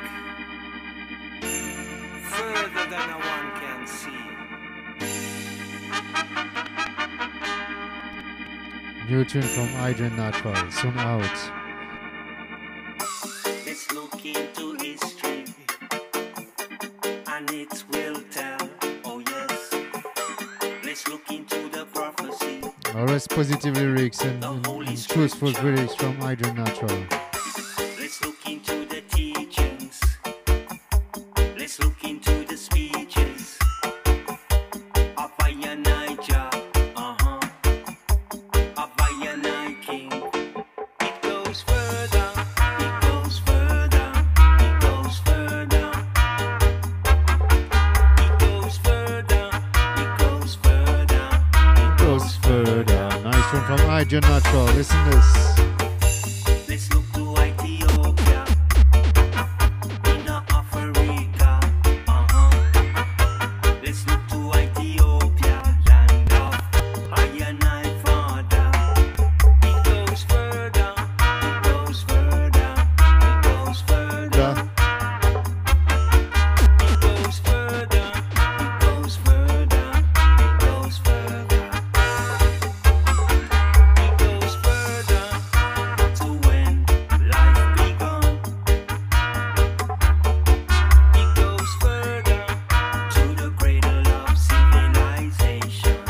further than a one can see. New tune from Adrian Natural, soon out. Let's look into history, and it will tell. Oh yes. Let's look into the prophecy. Always positive lyrics and, and, and truthful lyrics from Adrian Natural. Let's look into the teachings. Let's look into the speeches of Ayanija. Uh-huh. Of Ayanai King. It goes further. It goes further. It goes further. It goes further. It goes further. It goes further. Nice one from Adrian Natural. Listen to this. Let's look to Ethiopia, in Africa, uh-huh. Let's look to Ethiopia, land of Ayanai Father. It goes further, it goes further, it goes further. It goes further, it goes further, it goes further. It goes further to when life begun. It goes further to the cradle of civilization.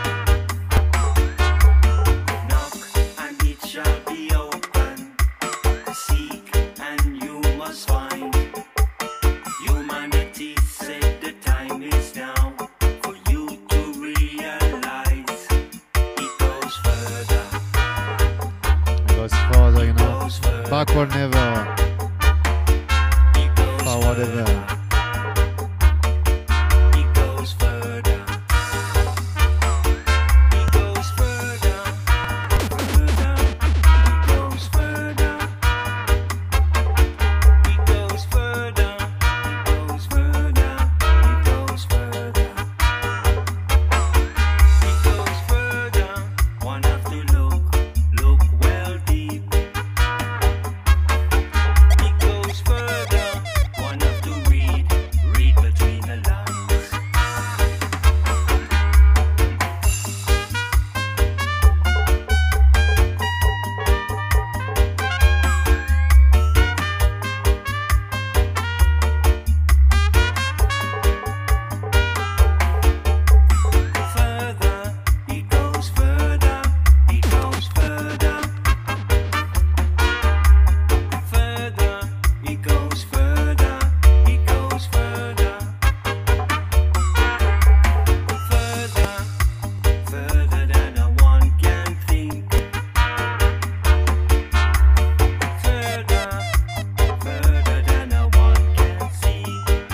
Knock and it shall be open. Seek and you must find. Humanity said the time is now for you to realize. It goes further. It goes further, you know. Goes further. Backward never, It goes forward further. ever. It goes further. It goes further. Further. It goes further. It goes further. It goes further. It goes further. It goes further. One have to look, look well deep. It goes further. One have to read, read between the lines. Further, it goes further, it goes further. Further, it goes further, it goes further. Further, further than a one can think. Further, further than a one can see.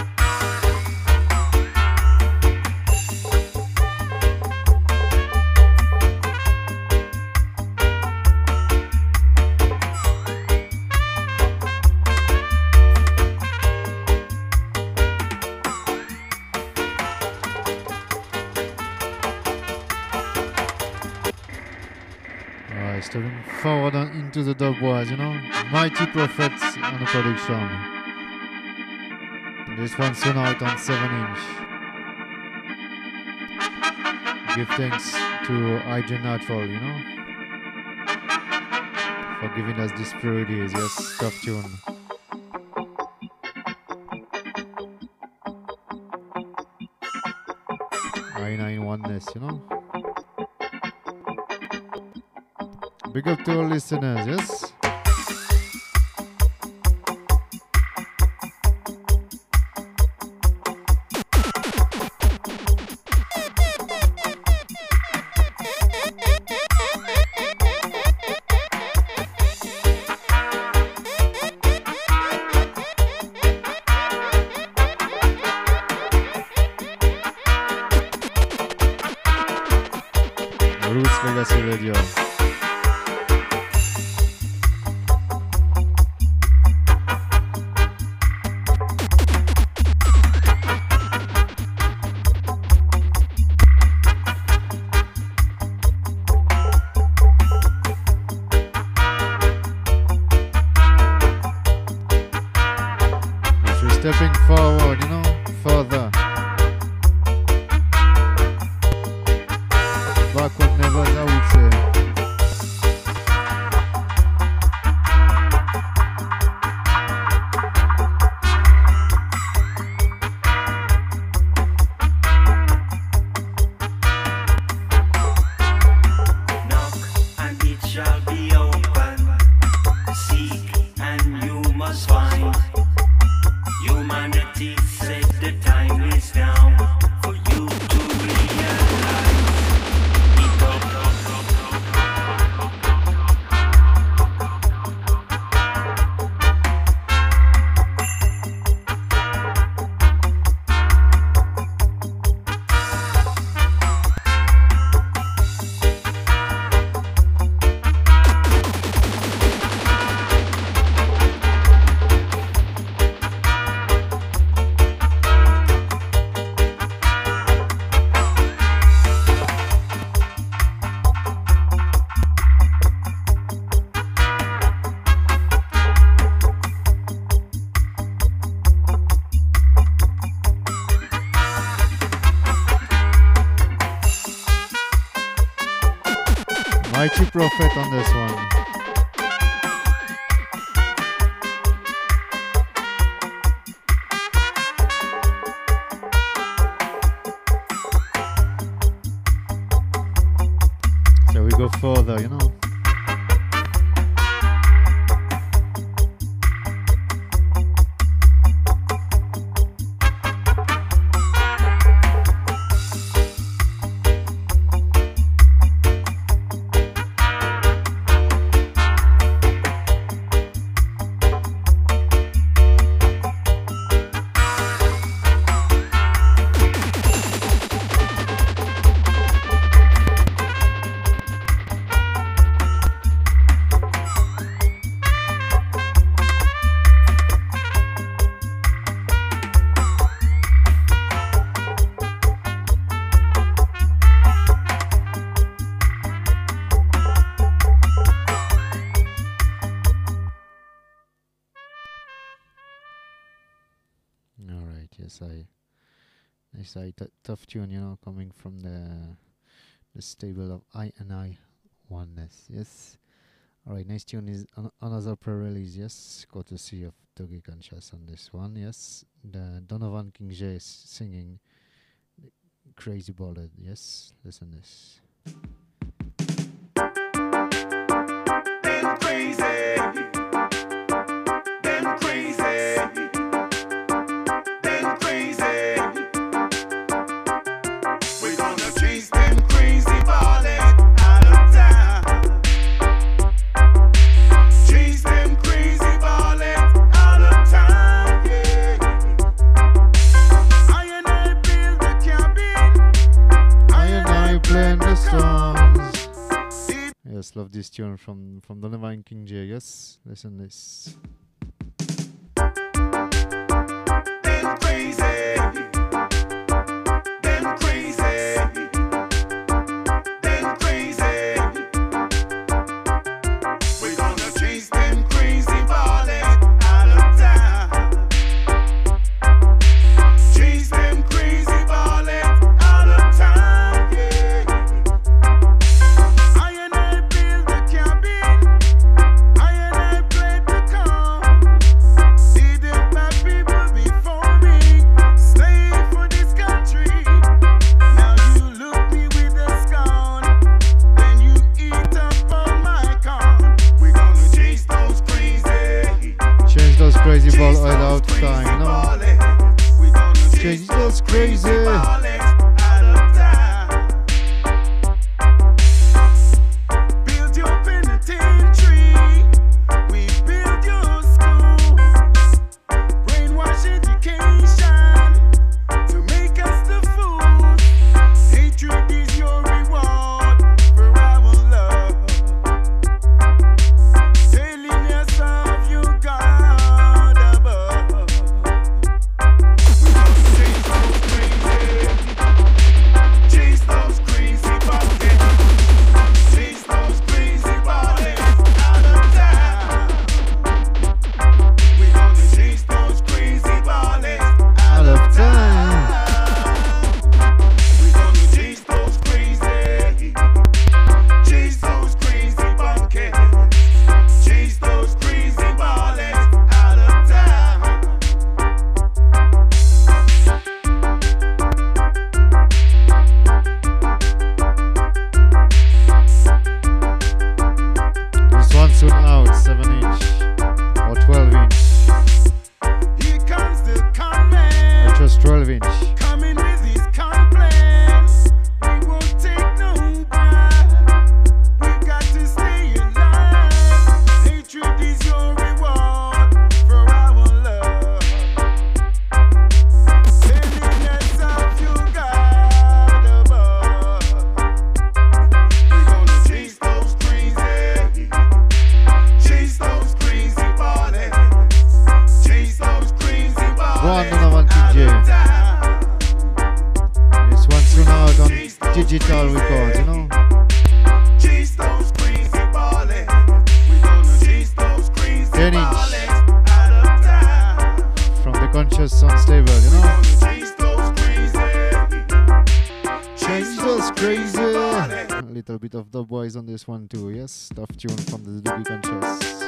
Alright, stepping forward and into the dub wars, you know. Mighty Prophets on the production. This one's soon out on seven inch. Give thanks to Adrian Natural, you know, for giving us this pre-release. Yes, tough tune. I nine oneness, you know. Big up to our listeners, yes? Roots Legacy Radio. Mighty Prophet on this one. So we go further, you know. Yes, I, yes, I t- tough tune, you know, coming from the the stable of I and I Oneness. Yes. All right, next tune is an- another pre-release. Yes, courtesy of Dougie Conscious on this one. Yes, the Donovan King J is singing Crazy Ballad. Yes, listen this. Been crazy, been crazy. Yes, love this tune from from Donovan King J. Yes, listen this. Been crazy, been crazy, been crazy. We're gonna chase them crazy ballers out of town. Chase them crazy ballers out of town. Yeah. I and I build the cabin. I and I played the calm. See the bad people before me. Slave for this country. Now you look me with a scorn. Then you eat up on my corn. We're gonna chase those crazy. Change those crazy ball Chase all those out crazy time, you know. ballers. We're gonna chase Change those crazy. ballers out of town. Build your penitentiary. We build your school. Brainwash education to make us the fools. Hatred is your reward for our love. Telling yourself you God above. We gonna chase those crazy. Chase those crazy ballers. Chase those crazy ballers out of town. We gonna chase those crazy ballers out Out of of time. town. We gonna chase those crazy. Chase those crazy bunkers. Chase those crazy ballers out of town. This one soon out, seven inch or twelve inch. Here comes the con man. I chose twelve inch. Coming with his complaints. We won't take no bribe. We got to stay alive. Hatred is your reward for our love. Telling yourself you God above. We're gonna chase those crazy. Chase those crazy ballers. Chase those crazy ballers. Go on, Donovan King out J. of town. This one soon out on digital records, you know. Chase those crazy ballers. We gonna chase those crazy ten inch. ballers out of town. From the Conscious Sound Stable, you know. Gonna chase those crazy. Change those crazy. ballers A little bit of Dubwise on this one too, yes? Tough tune from the Doogie Conscious.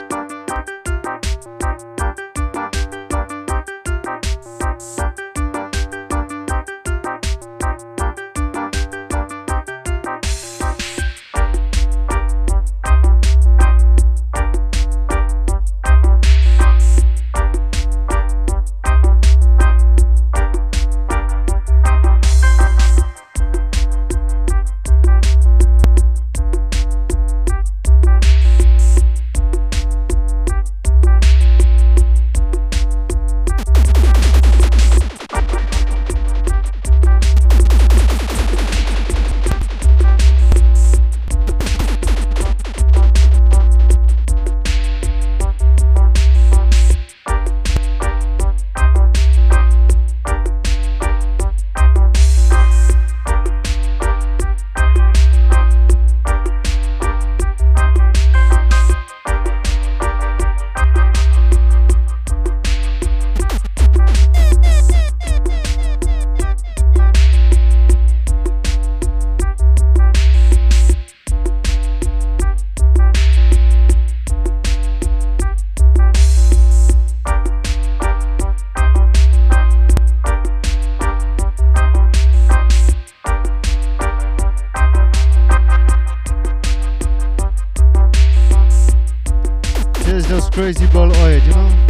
Crazy ball oil, you know?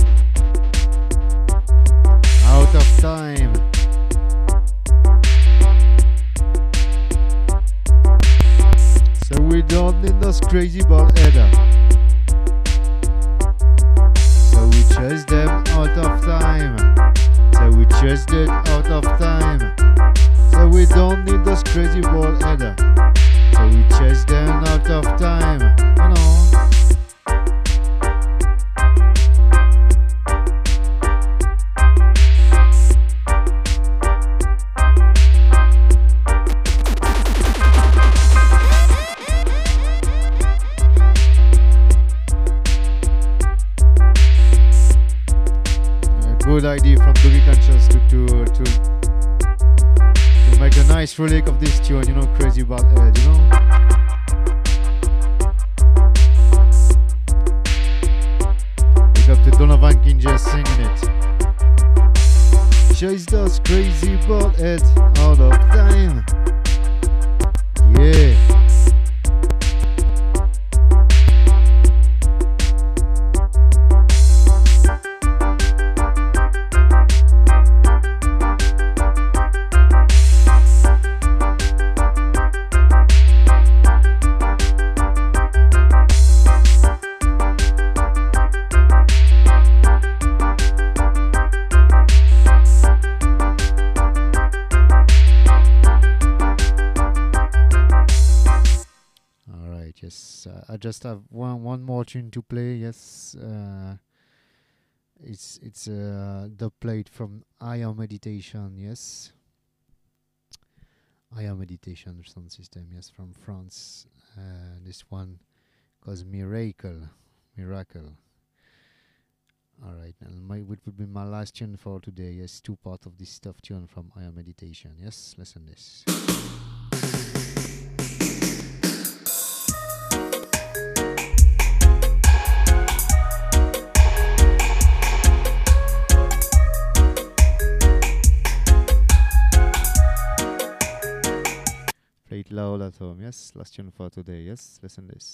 Out of time. So we don't need those crazy ball either. So we chase them out of time. So we chase it out of time. So we don't need those crazy ball either. So we chase them out of time, you know? Good idea from Doogie Conscious to, to, to, to make a nice relic of this tune, you know, Crazy Ball Head, you know. Big up to Donovan Kinja singing it. Chase those crazy ball heads out of time. Yeah. I just have one one more tune to play. Yes, uh, it's it's uh, the plate from Aya Meditation. Yes, Aya Meditation sound system. Yes, from France. Uh, this one called Miracle, Miracle. All right, and my what would be my last tune for today? Yes, two part of this stuff tune from Aya Meditation. Yes, listen this. Play it loud at home, yes? Last tune for today, yes? Listen this.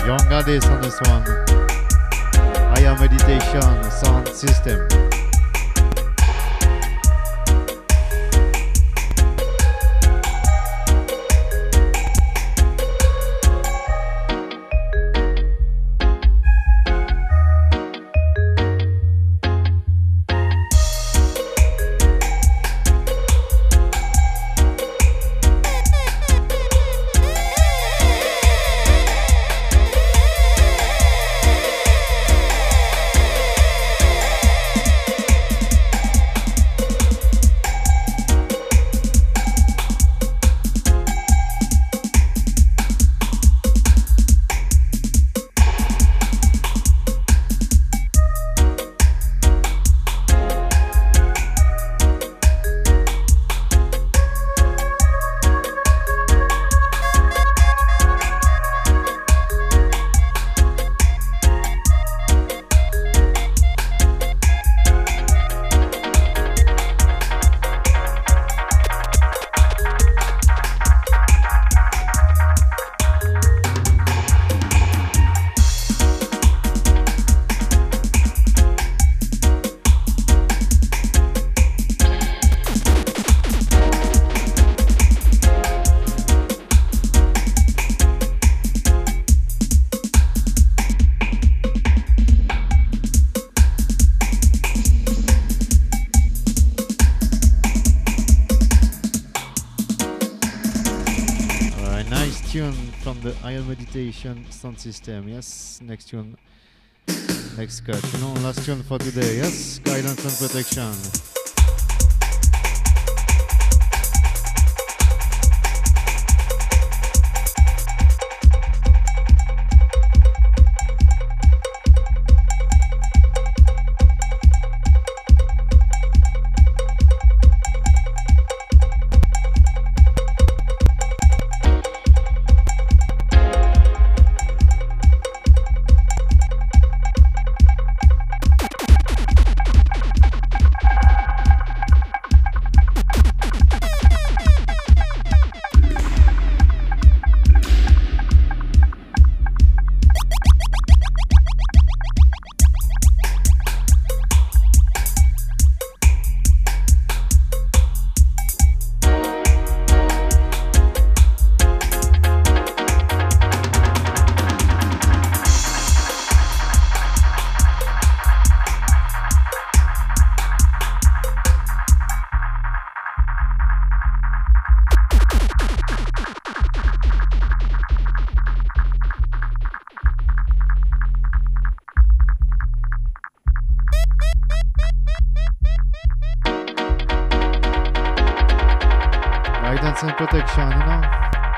Young Goddess on this one. Higher meditation sound system. Higher meditation sound system. Yes, next tune, next cut. You know, last tune for today. Yes, guidance and protection. Guidance and protection, you know.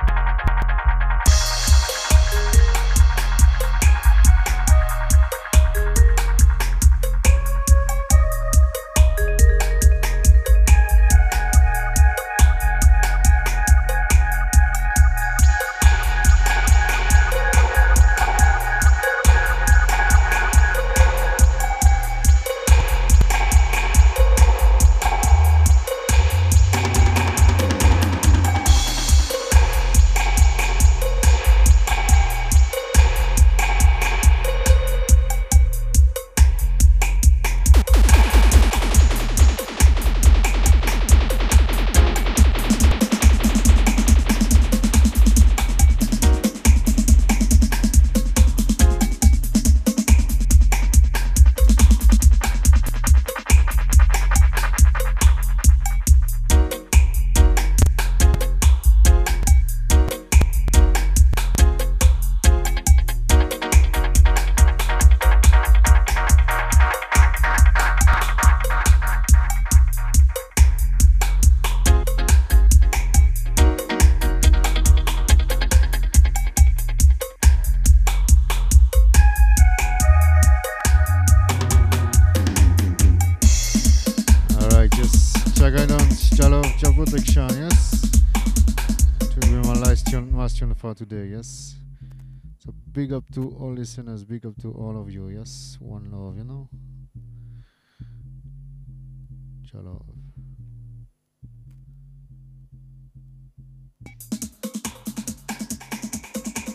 Protection, yes. To be my last tune, last tune for today, yes. So big up to all listeners, big up to all of you, yes. One love, you know. Shalom.